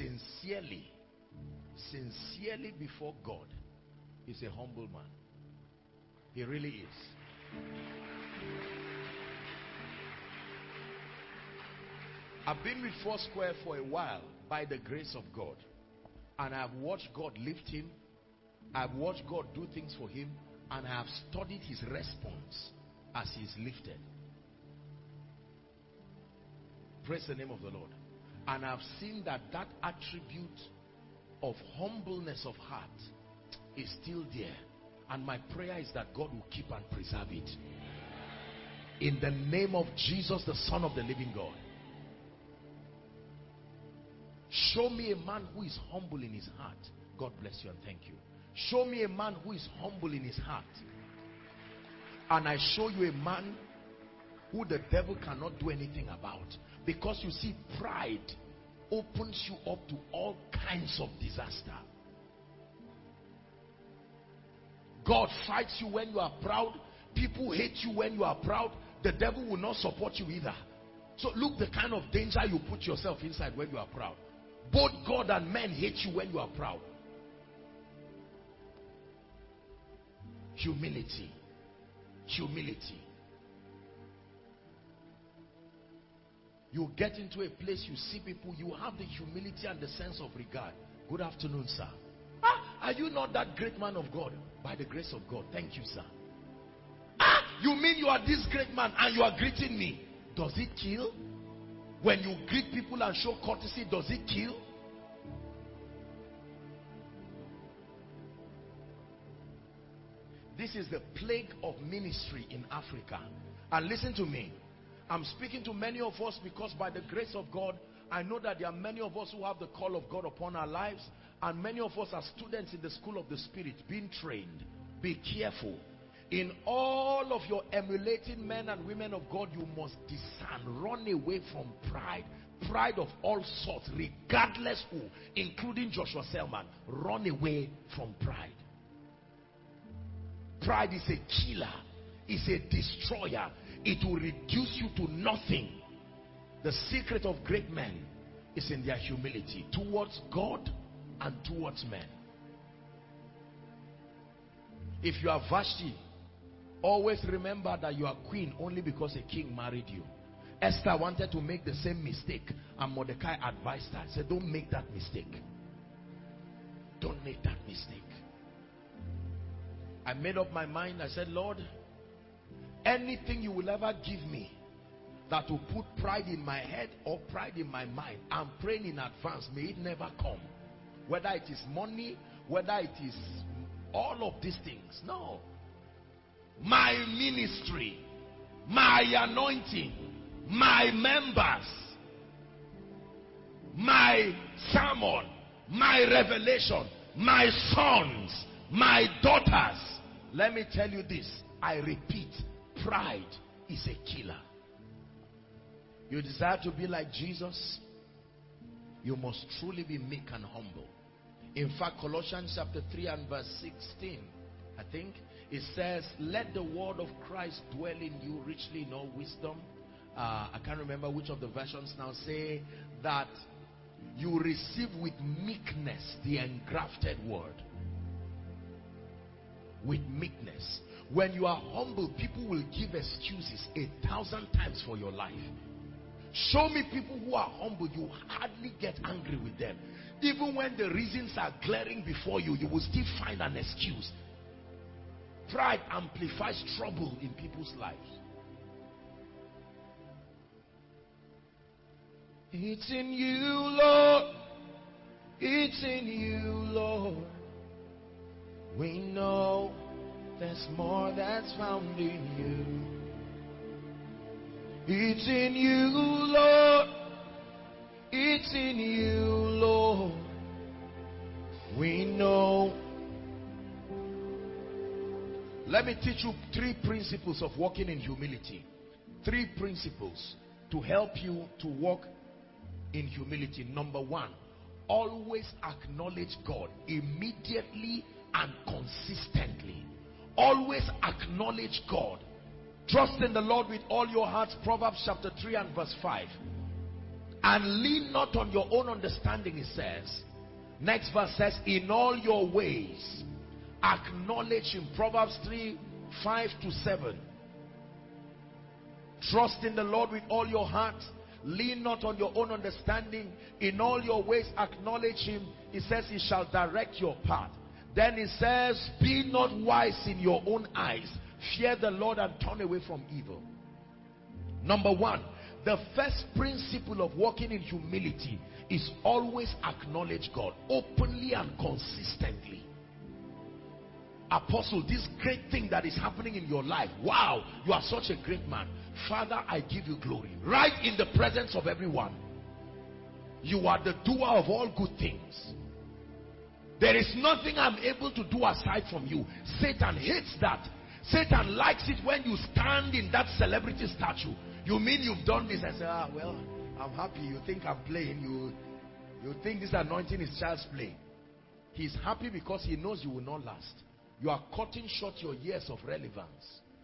sincerely before God, is a humble man. He really is. I've been with Foursquare for a while by the grace of God. And I've watched God lift him. I've watched God do things for him. And I have studied his response as he is lifted. Praise the name of the Lord. And I've seen that attribute of humbleness of heart is still there. And my prayer is that God will keep and preserve it. In the name of Jesus, the Son of the living God. Show me a man who is humble in his heart. God bless you and thank you. Show me a man who is humble in his heart. And I show you a man who the devil cannot do anything about. Because you see, pride opens you up to all kinds of disaster. God fights you when you are proud. People hate you when you are proud. The devil will not support you either. So look the kind of danger you put yourself inside when you are proud. Both God and men hate you when you are proud. Humility. Humility. You get into a place, you see people, you have the humility and the sense of regard. Good afternoon, sir. Are you not that great man of God? By the grace of God. Thank you, sir. You mean you are this great man and you are greeting me? Does it kill? When you greet people and show courtesy, does it kill? This is the plague of ministry in Africa. And listen to me. I'm speaking to many of us because by the grace of God, I know that there are many of us who have the call of God upon our lives. And many of us are students in the school of the Spirit, being trained. Be careful. In all of your emulating men and women of God, you must discern. Run away from pride. Pride of all sorts, regardless who, including Joshua Selman. Run away from pride. Pride is a killer. It's a destroyer. It will reduce you to nothing. The secret of great men is in their humility towards God and towards men. If you are Vashti, always remember that you are queen only because a king married you. Esther wanted to make the same mistake, and Mordecai advised her. Said, don't make that mistake. Don't make that mistake. I made up my mind. I said, Lord, anything you will ever give me that will put pride in my head or pride in my mind, I'm praying in advance, may it never come. Whether it is money, whether it is all of these things. No. My ministry, my anointing, my members, my sermon, my revelation, my sons, my daughters. Let me tell you this. I repeat, pride is a killer. You desire to be like Jesus, you must truly be meek and humble. In fact, Colossians chapter 3 and verse 16, I think, it says, let the word of Christ dwell in you richly in all wisdom. I can't remember which of the versions now say that you receive with meekness the engrafted word. With meekness. When you are humble, people will give excuses 1,000 times for your life. Show me people who are humble, you hardly get angry with them. Even when the reasons are glaring before you, you will still find an excuse. Pride amplifies trouble in people's lives. It's in you, Lord. It's in you, Lord. We know there's more that's found in you. It's in you, Lord. It's in you, Lord. We know. Let me teach you 3 principles of walking in humility. 3 principles to help you to walk in humility. Number 1, always acknowledge God immediately and consistently. Always acknowledge God. Trust in the Lord with all your heart. Proverbs chapter 3 and verse 5. And lean not on your own understanding, it says. Next verse says, in all your ways acknowledge him. Proverbs 3, 5 to 7. Trust in the Lord with all your heart. Lean not on your own understanding. In all your ways acknowledge him. It says he shall direct your path. Then it says, be not wise in your own eyes. Fear the Lord and turn away from evil. Number 1, the first principle of walking in humility is always acknowledge God openly and consistently. Apostle, this great thing that is happening in your life, wow, you are such a great man. Father, I give you glory. Right in the presence of everyone. You are the doer of all good things. There is nothing I'm able to do aside from you. Satan hates that. Satan likes it when you stand in that celebrity statue. You mean you've done this? I say, well, I'm happy. You think I'm playing. You think this anointing is child's play. He's happy because he knows you will not last. You are cutting short your years of relevance.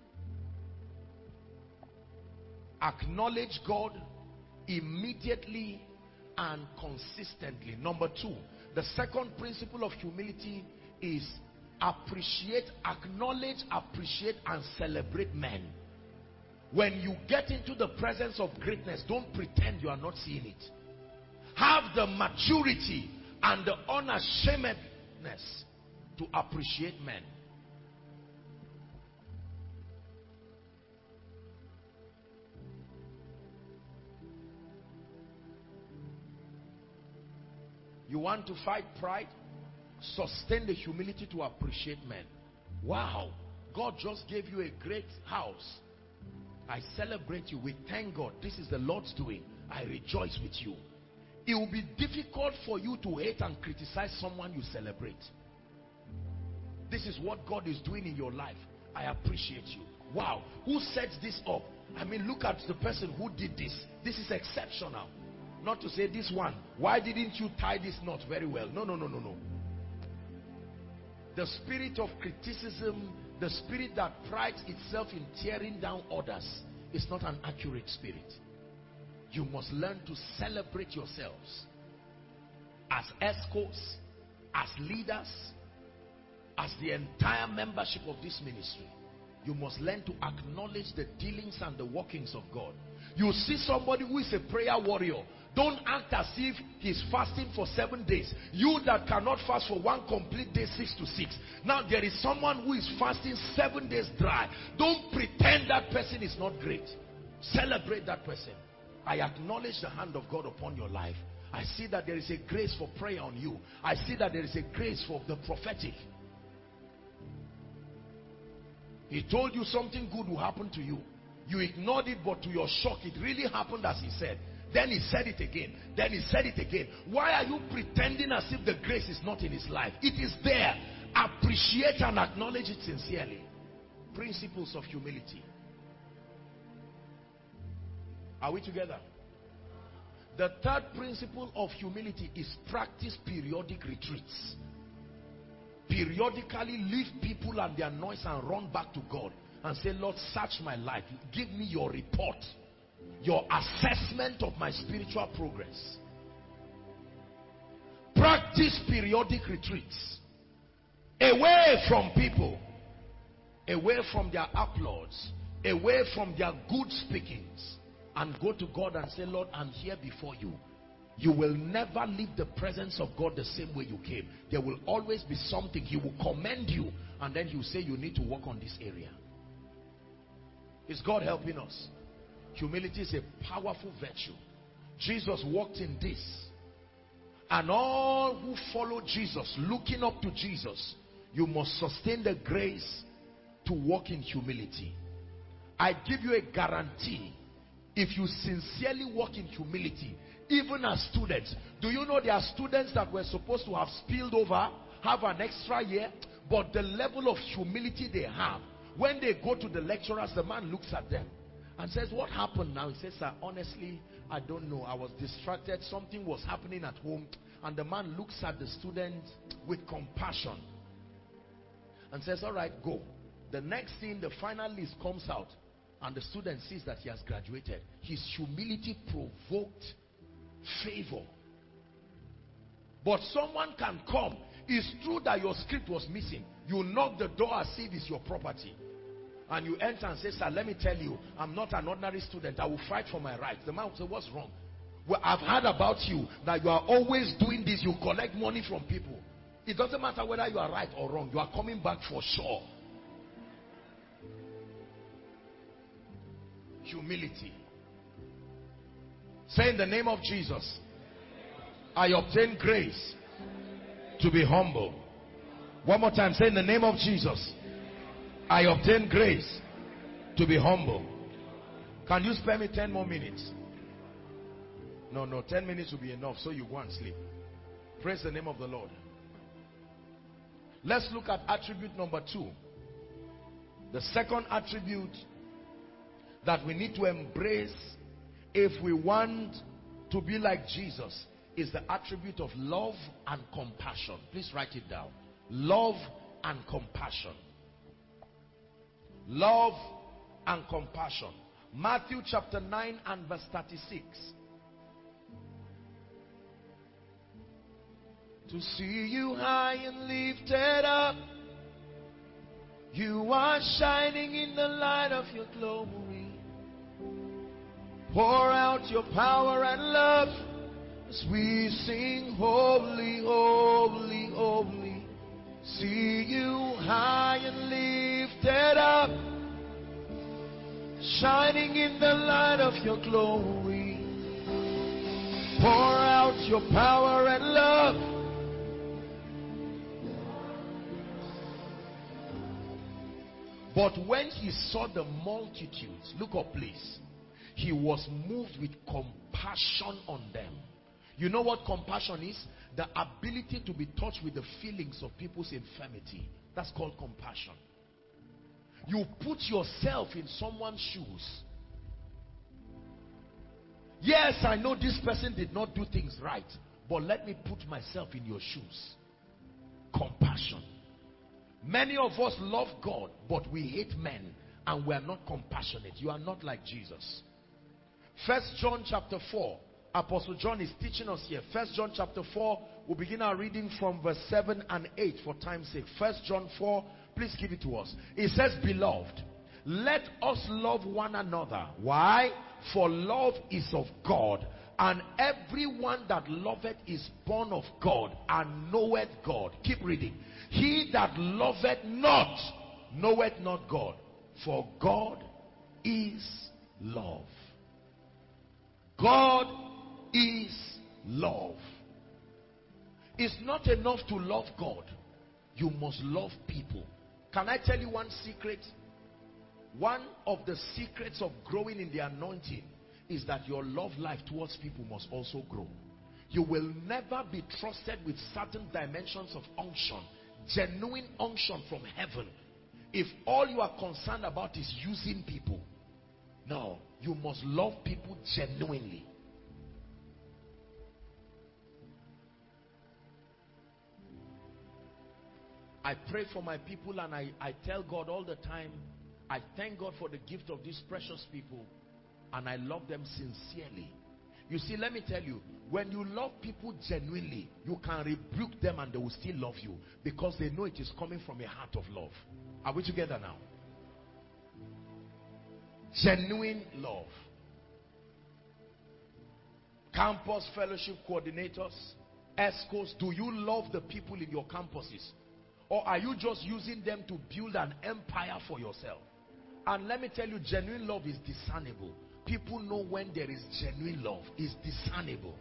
Acknowledge God immediately and consistently. Number 2, the second principle of humility is appreciate, acknowledge, appreciate, and celebrate men. When you get into the presence of greatness, don't pretend you are not seeing it. Have the maturity and the unashamedness to appreciate men. You want to fight pride? Sustain the humility to appreciate men. Wow, God just gave you a great house. I celebrate you. We thank God. This is the Lord's doing. I rejoice with you. It will be difficult for you to hate and criticize someone you celebrate. This is what God is doing in your life. I appreciate you. Wow, who sets this up? I mean, look at the person who did this. This is exceptional. Not to say this one, why didn't you tie this knot very well? No. The spirit of criticism, the spirit that prides itself in tearing down others, is not an accurate spirit. You must learn to celebrate yourselves as escorts, as leaders, as the entire membership of this ministry. You must learn to acknowledge the dealings and the workings of God. You see somebody who is a prayer warrior, don't act as if he's fasting for 7 days. You that cannot fast for one complete day, 6 to 6. Now there is someone who is fasting 7 days dry. Don't pretend that person is not great. Celebrate that person. I acknowledge the hand of God upon your life. I see that there is a grace for prayer on you. I see that there is a grace for the prophetic. He told you something good will happen to you. You ignored it, but to your shock, it really happened as he said. Then he said it again. Then he said it again. Why are you pretending as if the grace is not in his life? It is there. Appreciate and acknowledge it sincerely. Principles of humility. Are we together? The third principle of humility is practice periodic retreats. Periodically leave people and their noise and run back to God and say, Lord, search my life. Give me your report, your assessment of my spiritual progress. Practice periodic retreats. Away from people. Away from their applause. Away from their good speakings. And go to God and say, Lord, I'm here before you. You will never leave the presence of God the same way you came. There will always be something. He will commend you, and then he will say you need to work on this area. Is God helping us? Humility is a powerful virtue. Jesus walked in this. And all who follow Jesus, looking up to Jesus, you must sustain the grace to walk in humility. I give you a guarantee. If you sincerely walk in humility, even as students, do you know there are students that were supposed to have spilled over, have an extra year, but the level of humility they have, when they go to the lecturers, the man looks at them and says, what happened now? He says, sir, honestly, I don't know. I was distracted. Something was happening at home. And the man looks at the student with compassion and says, all right, go. The next thing, the final list comes out, and the student sees that he has graduated. His humility provoked favor. But someone can come. It's true that your script was missing. You knock the door as if it's your property. And you enter and say, sir, let me tell you, I'm not an ordinary student. I will fight for my rights. The man will say, what's wrong? Well, I've heard about you, that you are always doing this. You collect money from people. It doesn't matter whether you are right or wrong. You are coming back for sure. Humility. Say, in the name of Jesus, I obtain grace to be humble. One more time, say, in the name of Jesus, I obtain grace to be humble. Can you spare me 10 more minutes? No, 10 minutes will be enough, so you go and sleep. Praise the name of the Lord. Let's look at attribute number 2. The second attribute that we need to embrace if we want to be like Jesus is the attribute of love and compassion. Please write it down. Love and compassion. Love and compassion. Matthew chapter 9 and verse 36. To see you high and lifted up, you are shining in the light of your glory. Pour out your power and love as we sing, holy, holy, holy. See you high and lifted up, shining in the light of your glory. Pour out your power and love. But when he saw the multitudes, look up please, he was moved with compassion on them. You know what compassion is? The ability to be touched with the feelings of people's infirmity. That's called compassion. You put yourself in someone's shoes. Yes, I know this person did not do things right, but let me put myself in your shoes. Compassion. Many of us love God, but we hate men and we are not compassionate. You are not like Jesus. 1 John chapter 4. Apostle John is teaching us here. 1 John chapter 4. We'll begin our reading from verse 7 and 8 for time's sake. 1 John 4. Please give it to us. It says, beloved, let us love one another. Why? For love is of God. And everyone that loveth is born of God and knoweth God. Keep reading. He that loveth not knoweth not God, for God is love. God is love. It's not enough to love God. You must love people. Can I tell you one secret? One of the secrets of growing in the anointing is that your love life towards people must also grow. You will never be trusted with certain dimensions of unction, genuine unction from heaven, if all you are concerned about is using people. No, you must love people genuinely. I pray for my people and I tell God all the time, I thank God for the gift of these precious people and I love them sincerely. You see, let me tell you, when you love people genuinely, you can rebuke them and they will still love you because they know it is coming from a heart of love. Are we together now? Genuine love. Campus fellowship coordinators, ESCOs, do you love the people in your campuses? Or are you just using them to build an empire for yourself? And let me tell you, genuine love is discernible. People know when there is genuine love. It's discernible.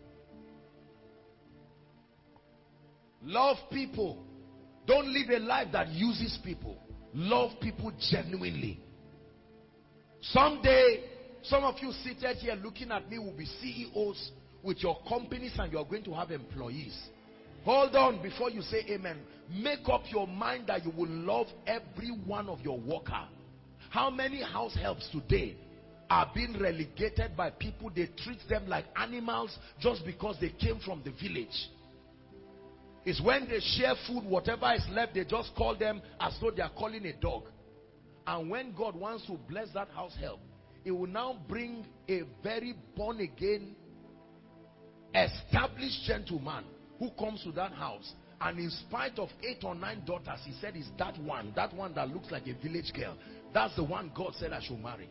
Love people. Don't live a life that uses people. Love people genuinely. Someday, some of you seated here looking at me will be CEOs with your companies and you are going to have employees. Hold on before you say amen. Make up your mind that you will love every one of your workers. How many house helps today are being relegated by people? They treat them like animals just because they came from the village. It's when they share food, whatever is left, they just call them as though they are calling a dog. And when God wants to bless that house help, He will now bring a very born again, established gentleman who comes to that house, and in spite of 8 or 9 daughters, he said, it's that one that looks like a village girl. That's the one God said I should marry.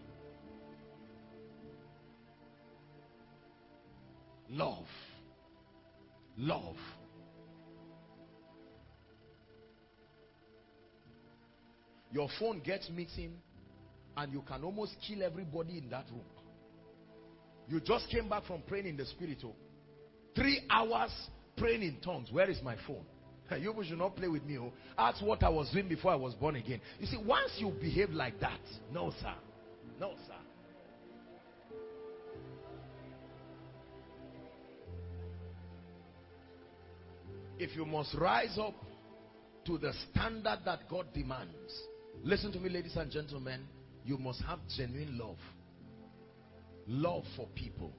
Love. Love. Your phone gets missing and you can almost kill everybody in that room. You just came back from praying in the spirit. 3 hours praying in tongues. Where is my phone? You people should not play with me. Oh. Ask what I was doing before I was born again. You see, once you behave like that, no sir. No sir. If you must rise up to the standard that God demands, listen to me, ladies and gentlemen, you must have genuine love. Love for people.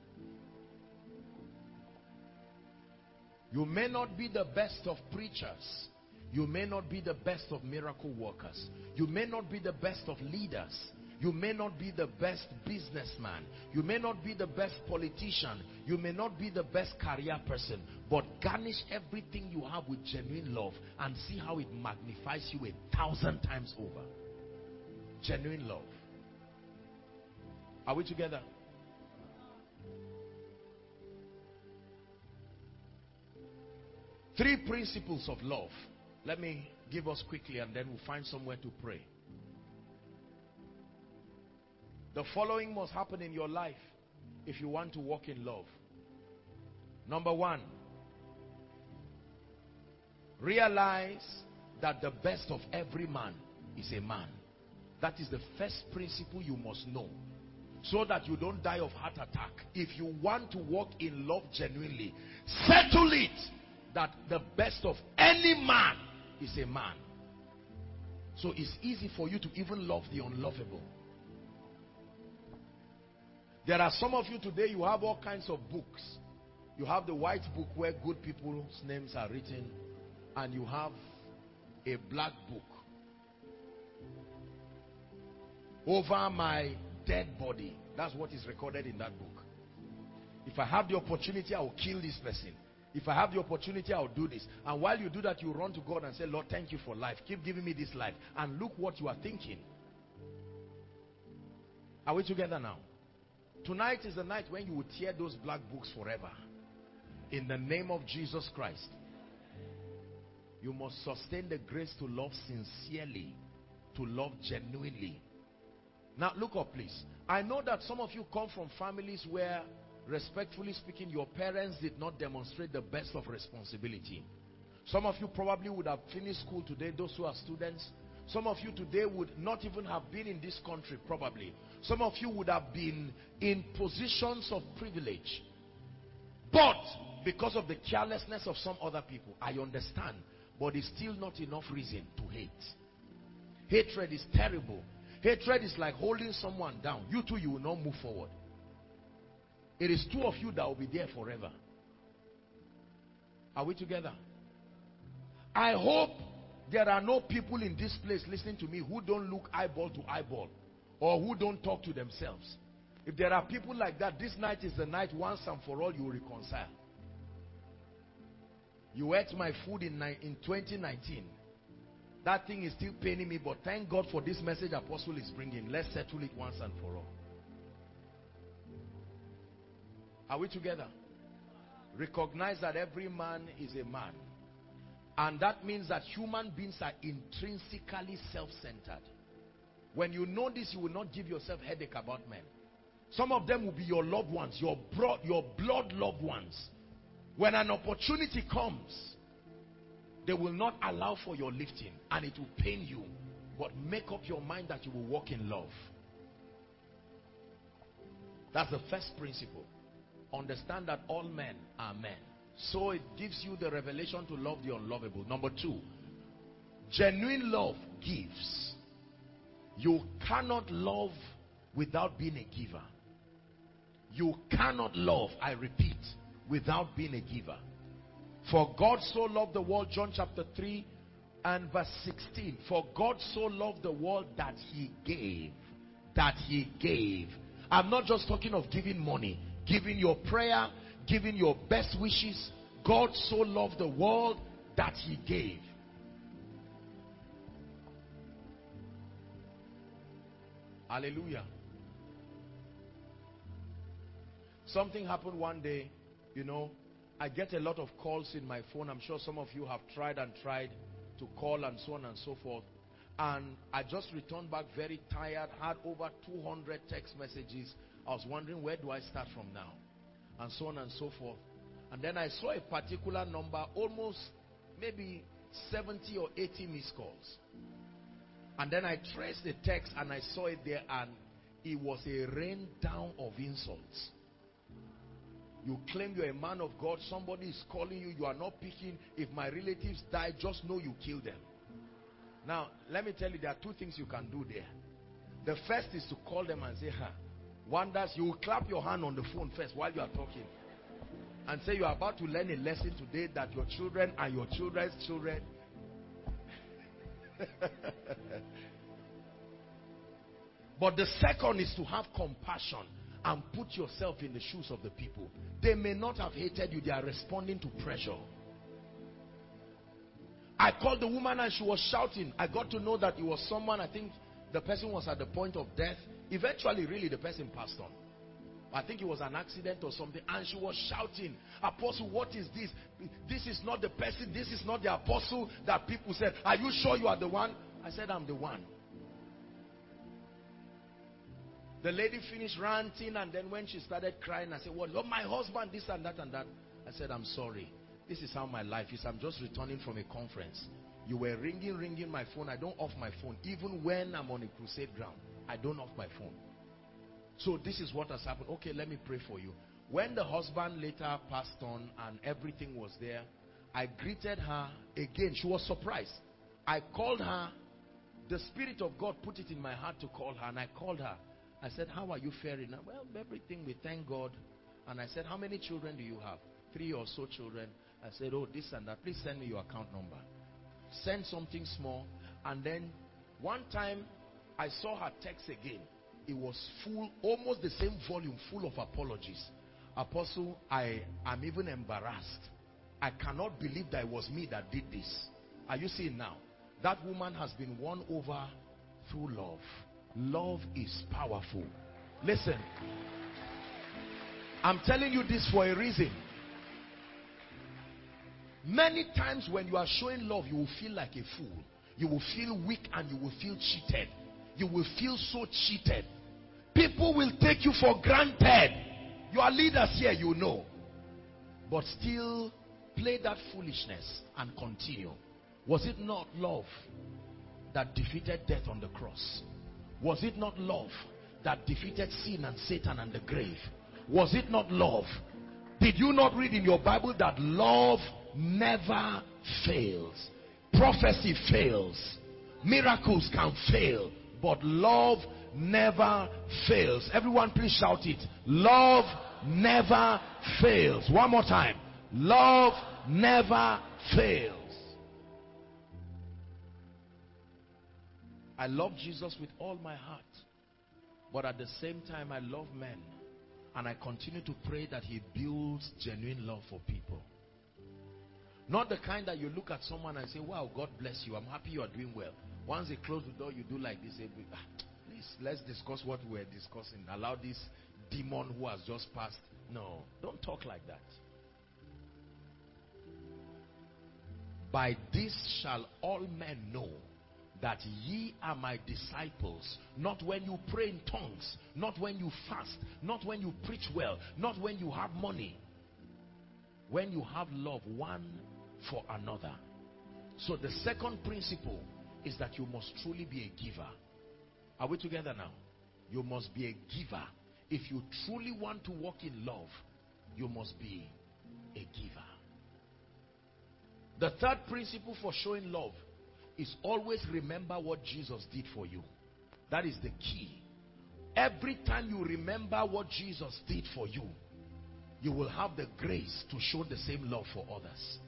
You may not be the best of preachers. You may not be the best of miracle workers. You may not be the best of leaders. You may not be the best businessman. You may not be the best politician. You may not be the best career person. But garnish everything you have with genuine love and see how it magnifies you 1,000 times over. Genuine love. Are we together? Three principles of love. Let me give us quickly and then we'll find somewhere to pray. The following must happen in your life if you want to walk in love. Number one, realize that the best of every man is a man. That is the first principle you must know, so that you don't die of heart attack. If you want to walk in love genuinely, settle it that the best of any man is a man. So it's easy for you to even love the unlovable. There are some of you today, you have all kinds of books. You have the white book where good people's names are written, and you have a black book. Over my dead body. That's what is recorded in that book. If I have the opportunity, I will kill this person. If I have the opportunity, I will do this. And while you do that, you run to God and say, Lord, thank you for life. Keep giving me this life. And look what you are thinking. Are we together now? Tonight is the night when you will tear those black books forever. In the name of Jesus Christ. You must sustain the grace to love sincerely, to love genuinely. Now look up please. I know that some of you come from families where, respectfully speaking, your parents did not demonstrate the best of responsibility. Some of you probably would have finished school today, those who are students. Some of you today would not even have been in this country probably. Some of you would have been in positions of privilege. But because of the carelessness of some other people, I understand. But it's still not enough reason to hate. Hatred is terrible. Hatred is like holding someone down. You too, you will not move forward. It is two of you that will be there forever. Are we together? I hope there are no people in this place listening to me who don't look eyeball to eyeball, or who don't talk to themselves. If there are people like that, this night is the night once and for all you will reconcile. You ate my food in 2019. That thing is still paining me, but thank God for this message Apostle is bringing. Let's settle it once and for all. Are we together? Recognize that every man is a man. And that means that human beings are intrinsically self-centered. When you know this, you will not give yourself headache about men. Some of them will be your loved ones, your blood loved ones. When an opportunity comes, they will not allow for your lifting, and it will pain you. But make up your mind that you will walk in love. That's the first principle. Understand that all men are men. So it gives you the revelation to love the unlovable. Number two, genuine love gives. You cannot love without being a giver. You cannot love, I repeat, without being a giver. For God so loved the world, John chapter 3 and verse 16. For God so loved the world that he gave. That he gave. I'm not just talking of giving money, giving your prayer, giving your best wishes. God so loved the world that he gave. Hallelujah. Something happened one day, you know, I get a lot of calls in my phone. I'm sure some of you have tried and tried to call and so on and so forth. And I just returned back very tired, had over 200 text messages. I was wondering, where do I start from now? And so on and so forth. And then I saw a particular number, almost maybe 70 or 80 missed calls. And then I traced the text and I saw it there, and it was a rain down of insults. You claim you're a man of God, somebody is calling you, you are not picking. If my relatives die, just know you killed them. Now, let me tell you, there are two things you can do there. The first is to call them and say, wonders, you will clap your hand on the phone first while you are talking. And say you are about to learn a lesson today that your children and your children's children. But the second is to have compassion and put yourself in the shoes of the people. They may not have hated you, they are responding to pressure. I called the woman and she was shouting. I got to know that it was someone, I think the person was at the point of death. Eventually, really, the person passed on. I think it was an accident or something. And she was shouting, Apostle, what is this? This is not the person, this is not the apostle that people said. Are you sure you are the one? I said, I'm the one. The lady finished ranting, and then when she started crying, I said, well, my husband, this and that and that. I said, I'm sorry. This is how my life is. I'm just returning from a conference. You were ringing my phone. I don't off my phone. Even when I'm on a crusade ground, I don't off my phone. So this is what has happened. Okay, let me pray for you. When the husband later passed on and everything was there, I greeted her again. She was surprised. I called her. The Spirit of God put it in my heart to call her, and I called her. I said, how are you faring? Well, everything, we thank God. And I said, how many children do you have? 3 or so children. I said, oh, this and that. Please send me your account number. Send something small. And then one time I saw her text again. It was full, almost the same volume, full of apologies. Apostle, I am even embarrassed. I cannot believe that it was me that did this. Are you seeing now? That woman has been won over through love. Love is powerful. Listen, I'm telling you this for a reason. Many times when you are showing love, you will feel like a fool. You will feel weak and you will feel cheated. You will feel so cheated. People will take you for granted. You are leaders here, you know. But still play that foolishness and continue. Was it not love that defeated death on the cross? Was it not love that defeated sin and Satan and the grave? Was it not love? Did you not read in your Bible that love never fails? Prophecy fails. Miracles can fail. But love never fails. Everyone please shout it. Love never fails. One more time. Love never fails. I love Jesus with all my heart. But at the same time, I love men. And I continue to pray that he builds genuine love for people. Not the kind that you look at someone and say, wow, God bless you. I'm happy you are doing well. Once they close the door, you do like this. Say, please, let's discuss what we were discussing. Allow this demon who has just passed. No, don't talk like that. By this shall all men know that ye are my disciples, not when you pray in tongues, not when you fast, not when you preach well, not when you have money, when you have love one for another. So the second principle is that you must truly be a giver. Are we together now? You must be a giver. If you truly want to walk in love, you must be a giver. The third principle for showing love is always remember what Jesus did for you. That is the key. Every time you remember what Jesus did for you, you will have the grace to show the same love for others.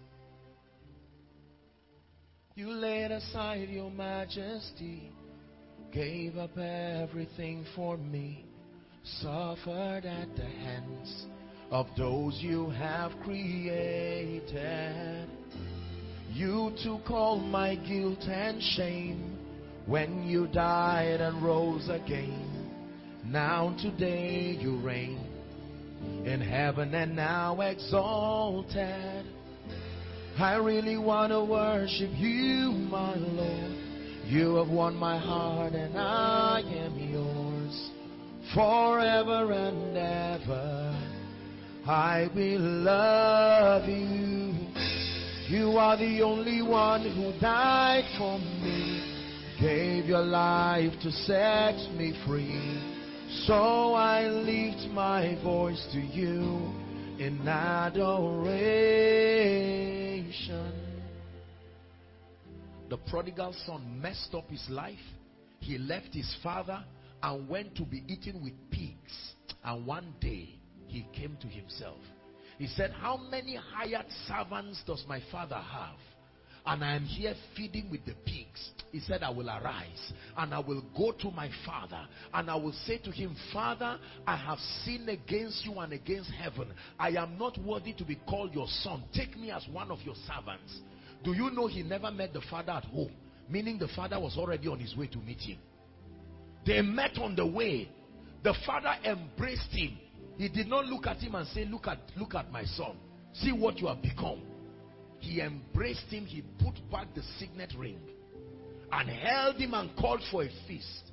You laid aside your majesty, gave up everything for me, suffered at the hands of those you have created. You took all my guilt and shame when you died and rose again. Now today you reign in heaven and now exalted. I really want to worship you, my Lord. You have won my heart and I am yours forever and ever. I will love you. You are the only one who died for me, gave your life to set me free. So I lift my voice to you in adoration. The prodigal son messed up his life. He left his father and went to be eaten with pigs. And one day he came to himself. He said, how many hired servants does my father have? And I am here feeding with the pigs. He said, I will arise and I will go to my father and I will say to him, Father, I have sinned against you and against heaven. I am not worthy to be called your son. Take me as one of your servants. Do you know he never met the father at home? Meaning the father was already on his way to meet him. They met on the way. The father embraced him. He did not look at him and say, look at my son. See what you have become. He embraced him. He put back the signet ring and held him and called for a feast.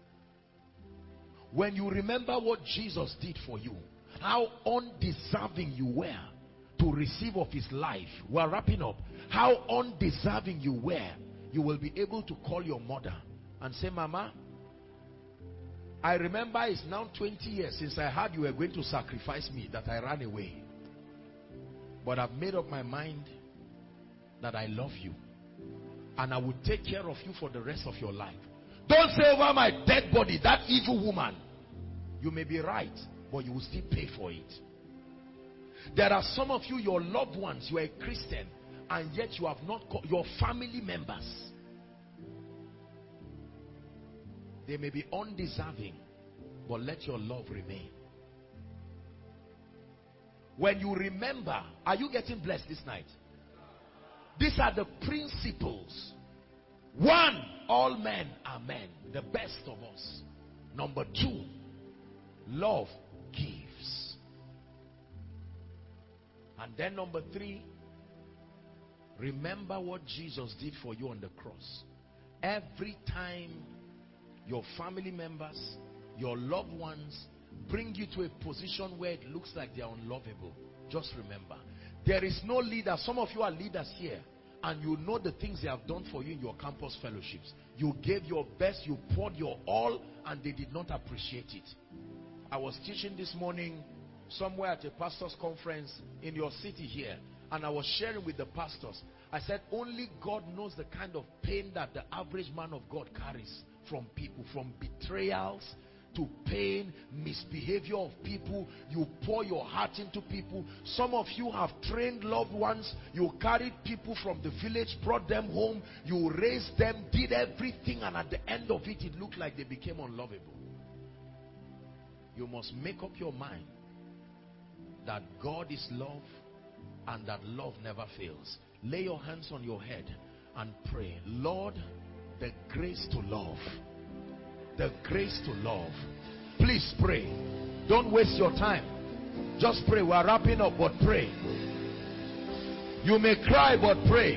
When you remember what Jesus did for you, how undeserving you were to receive of his life. We are wrapping up. How undeserving you were. You will be able to call your mother and say, Mama, I remember it's now 20 years since I heard you were going to sacrifice me, that I ran away. But I've made up my mind that I love you. And I will take care of you for the rest of your life. Don't say over my dead body, that evil woman. You may be right, but you will still pay for it. There are some of you, your loved ones, you are a Christian, and yet you have not called your family members. They may be undeserving, but let your love remain. When you remember, are you getting blessed this night? These are the principles. One, all men are men, the best of us. Number two, love gives. And then number three, remember what Jesus did for you on the cross. Every time your family members, your loved ones bring you to a position where it looks like they are unlovable, just remember, there is no leader. Some of you are leaders here, and you know the things they have done for you in your campus fellowships. You gave your best, you poured your all, and they did not appreciate it. I was teaching this morning somewhere at a pastor's conference in your city here, and I was sharing with the pastors. I said, only God knows the kind of pain that the average man of God carries from people, from betrayals to pain, misbehavior of people. You pour your heart into people. Some of you have trained loved ones. You carried people from the village, brought them home. You raised them, did everything, and at the end of it, it looked like they became unlovable. You must make up your mind that God is love and that love never fails. Lay your hands on your head and pray, Lord, the grace to love. The grace to love. Please pray. Don't waste your time. Just pray. We are wrapping up, but pray. You may cry, but pray.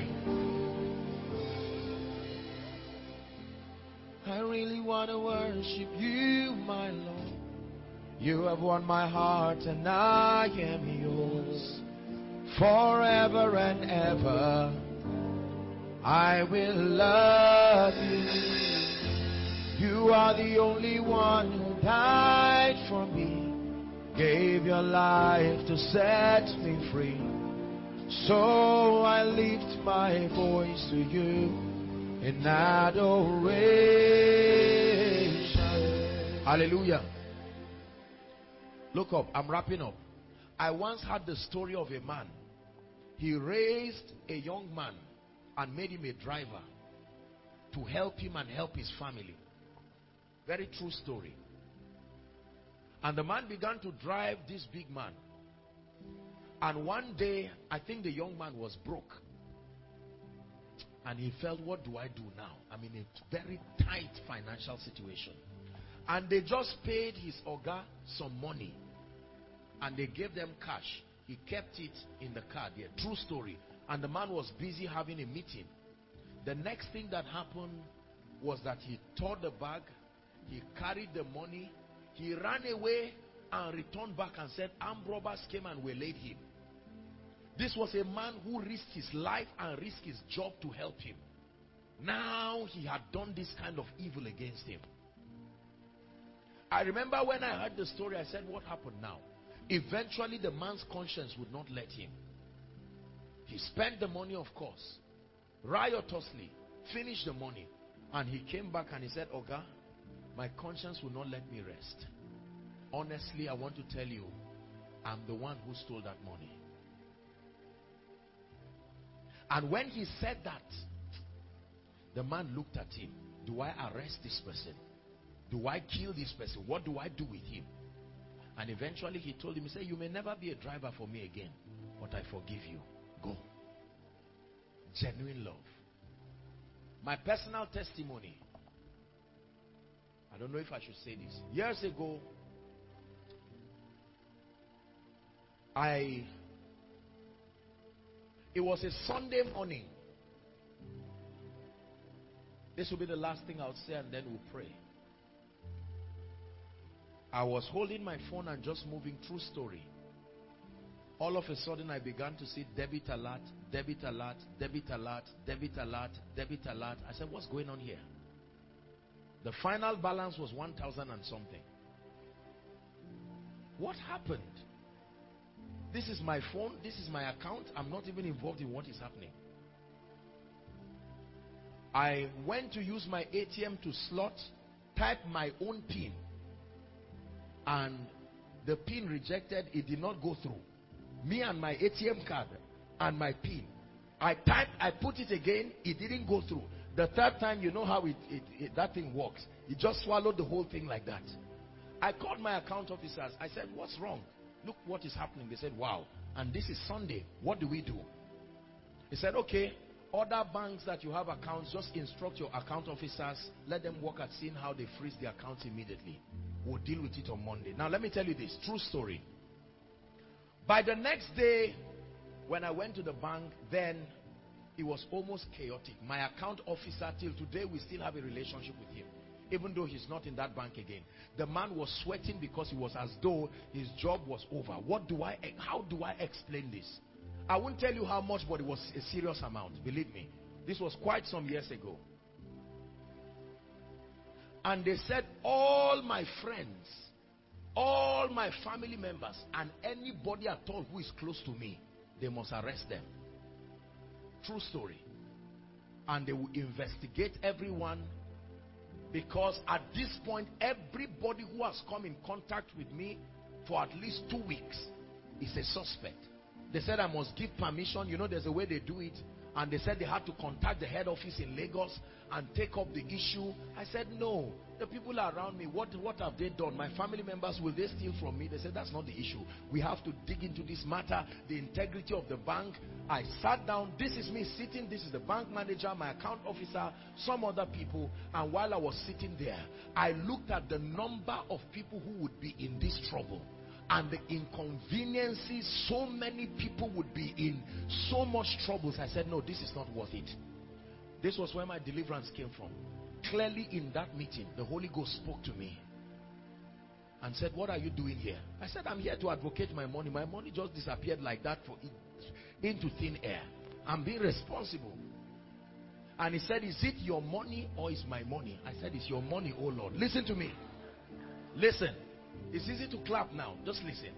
I really want to worship you, my Lord. You have won my heart and I am yours. Forever and ever I will love you. You are the only one who died for me, gave your life to set me free. So I lift my voice to you in adoration. Hallelujah. Look up, I'm wrapping up. I once heard the story of a man. He raised a young man and made him a driver to help him and help his family. Very true story. And the man began to drive this big man. And one day, I think the young man was broke. And he felt, what do I do now? I'm in a very tight financial situation. And they just paid his Oga some money. And they gave them cash. He kept it in the car there. True story. And the man was busy having a meeting. The next thing that happened was that he tore the bag. He carried the money. He ran away and returned back and said armed robbers came and waylaid him. This was a man who risked his life and risked his job to help him. Now he had done this kind of evil against him. I remember when I heard the story, I said, what happened now? Eventually the man's conscience would not let him. He spent the money, of course, riotously, finished the money, and he came back and he said, Oga, my conscience will not let me rest. Honestly, I want to tell you, I'm the one who stole that money. And when he said that, the man looked at him. Do I arrest this person? Do I kill this person? What do I do with him? And eventually he told him, he said, you may never be a driver for me again, but I forgive you. Go. Genuine love. My personal testimony, I don't know if I should say this. Years ago, it was a Sunday morning. This will be the last thing I'll say and then we'll pray. I was holding my phone and just moving through story. All of a sudden I began to see debit alert, debit alert, debit alert, debit alert, debit alert. I said, what's going on here? The final balance was 1,000 and something. What happened? This is my phone, this is my account. I'm not even involved in what is happening. I went to use my ATM to slot, type my own PIN, and the PIN rejected. It did not go through. Me and my ATM card and my PIN. I typed, I put it again, it didn't go through. The third time, you know how that thing works. It just swallowed the whole thing like that. I called my account officers. I said, what's wrong? Look what is happening. They said, wow. And this is Sunday. What do we do? He said, okay, other banks that you have accounts, just instruct your account officers. Let them work at seeing how they freeze the accounts immediately. We'll deal with it on Monday. Now let me tell you this, true story. By the next day, when I went to the bank, then it was almost chaotic. My account officer, till today, we still have a relationship with him, even though he's not in that bank again. The man was sweating because it was as though his job was over. How do I explain this? I won't tell you how much, but it was a serious amount. Believe me. This was quite some years ago. And they said, all my friends, all my family members, and anybody at all who is close to me, they must arrest them. True story. And they will investigate everyone, because at this point, everybody who has come in contact with me for at least 2 weeks is a suspect. They said I must give permission. You know, there's a way they do it. And they said they had to contact the head office in Lagos and take up the issue. I said, no, the people around me, what have they done? My family members, will they steal from me? They said, that's not the issue. We have to dig into this matter, the integrity of the bank. I sat down. This is me sitting. This is the bank manager, my account officer, some other people. And while I was sitting there, I looked at the number of people who would be in this trouble. And the inconveniences, so many people would be in so much troubles. I said, no, this is not worth it. This was where my deliverance came from. Clearly in that meeting, the Holy Ghost spoke to me and said, what are you doing here? I said, I'm here to advocate my money. My money just disappeared like that into thin air. I'm being responsible. And he said, is it your money or is my money? I said, it's your money, oh Lord. Listen to me. Listen. It's easy to clap now. Just listen.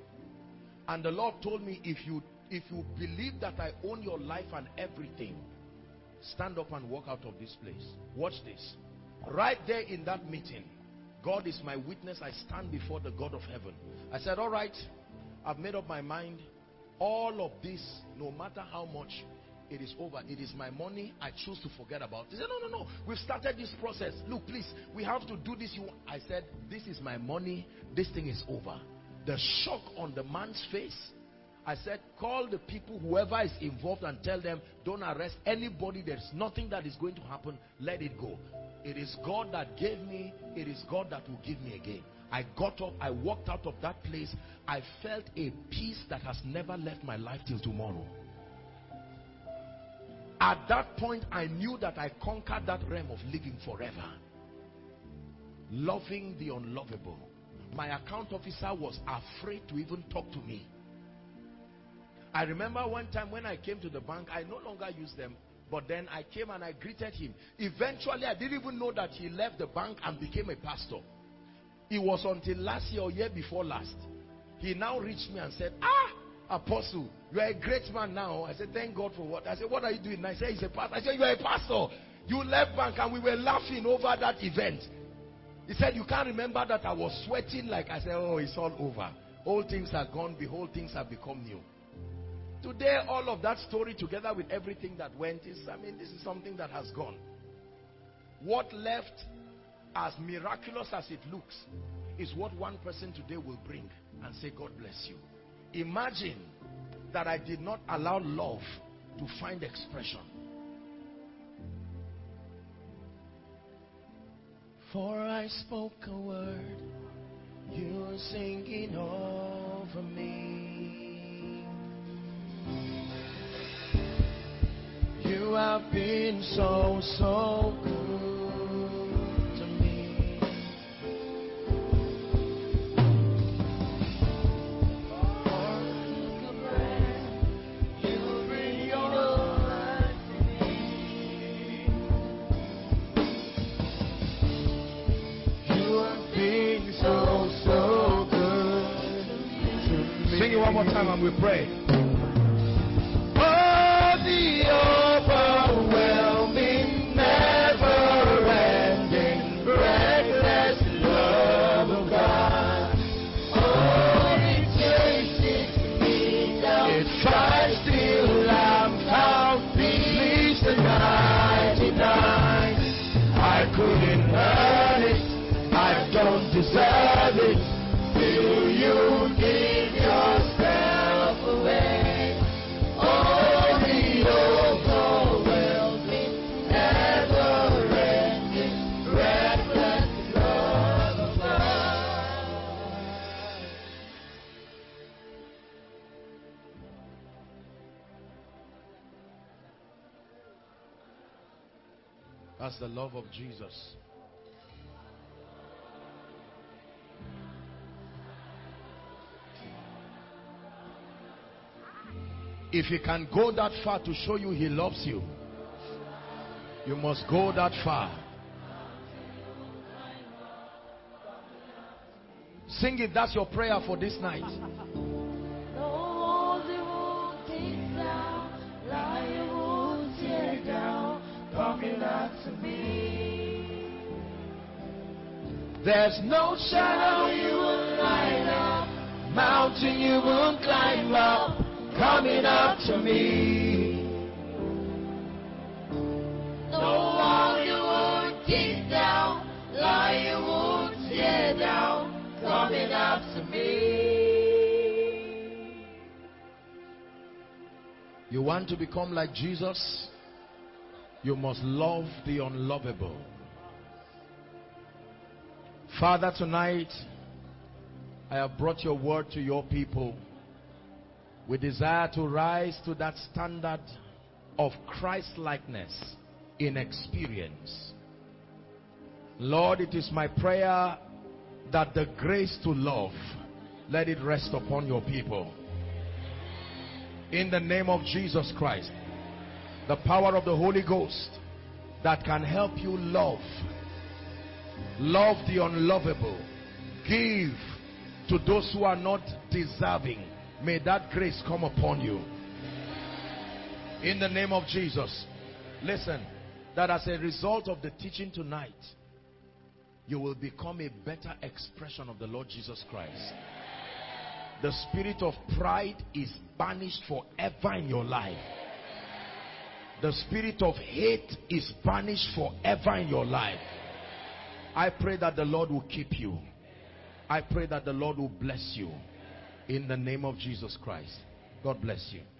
And the Lord told me, if you believe that I own your life and everything, stand up and walk out of this place. Watch this. Right there in that meeting, God is my witness. I stand before the God of heaven. I said, all right, I've made up my mind. All of this, no matter how much, it is over. It is my money. I choose to forget about it. He said, no. We've started this process. Look, please, we have to do this. I said, this is my money. This thing is over. The shock on the man's face. I said, call the people, whoever is involved, and tell them, don't arrest anybody. There's nothing that is going to happen. Let it go. It is God that gave me. It is God that will give me again. I got up. I walked out of that place. I felt a peace that has never left my life till tomorrow. At that point, I knew that I conquered that realm of living forever. Loving the unlovable. My account officer was afraid to even talk to me. I remember one time when I came to the bank, I no longer used them, but then I came and I greeted him. Eventually, I didn't even know that he left the bank and became a pastor. It was until last year or year before last. He now reached me and said, Apostle, you are a great man now. I said, thank God for what? I said, what are you doing? I said, he's a pastor. I said, you are a pastor. You left bank, and we were laughing over that event. He said, you can't remember that I was sweating like. I said, oh, it's all over. All things are gone. Behold, things have become new. Today, all of that story together with everything that went is, this is something that has gone. What left, as miraculous as it looks, is what one person today will bring and say, God bless you. Imagine that I did not allow love to find expression. For I spoke a word, you were singing over me. You have been so, so good to me. You bring your life to me. You have been so, so good to me. Sing it one more time and we pray. The overwhelming, never-ending, reckless love of God. Oh, it chases me down. It tries till I'm found. Leaves the 99. I couldn't earn it. I don't deserve it. Till you give yourself away. That's the love of Jesus. If he can go that far to show you he loves you, you must go that far. Sing it. That's your prayer for this night. Coming up to me. There's no shadow you won't light up, mountain you won't climb up, coming up to me. No wall you won't kick down, lie you won't tear down, coming up to me. You want to become like Jesus? You must love the unlovable. Father, tonight I have brought your word to your people. We desire to rise to that standard of Christ-likeness in experience. Lord, it is my prayer that the grace to love, let it rest upon your people. In the name of Jesus Christ. The power of the Holy Ghost that can help you love the unlovable, give to those who are not deserving. May that grace come upon you in the name of Jesus. Listen, that as a result of the teaching tonight, you will become a better expression of the Lord Jesus Christ. The spirit of pride is banished forever in your life. The spirit of hate is banished forever in your life. I pray that the Lord will keep you. I pray that the Lord will bless you. In the name of Jesus Christ. God bless you.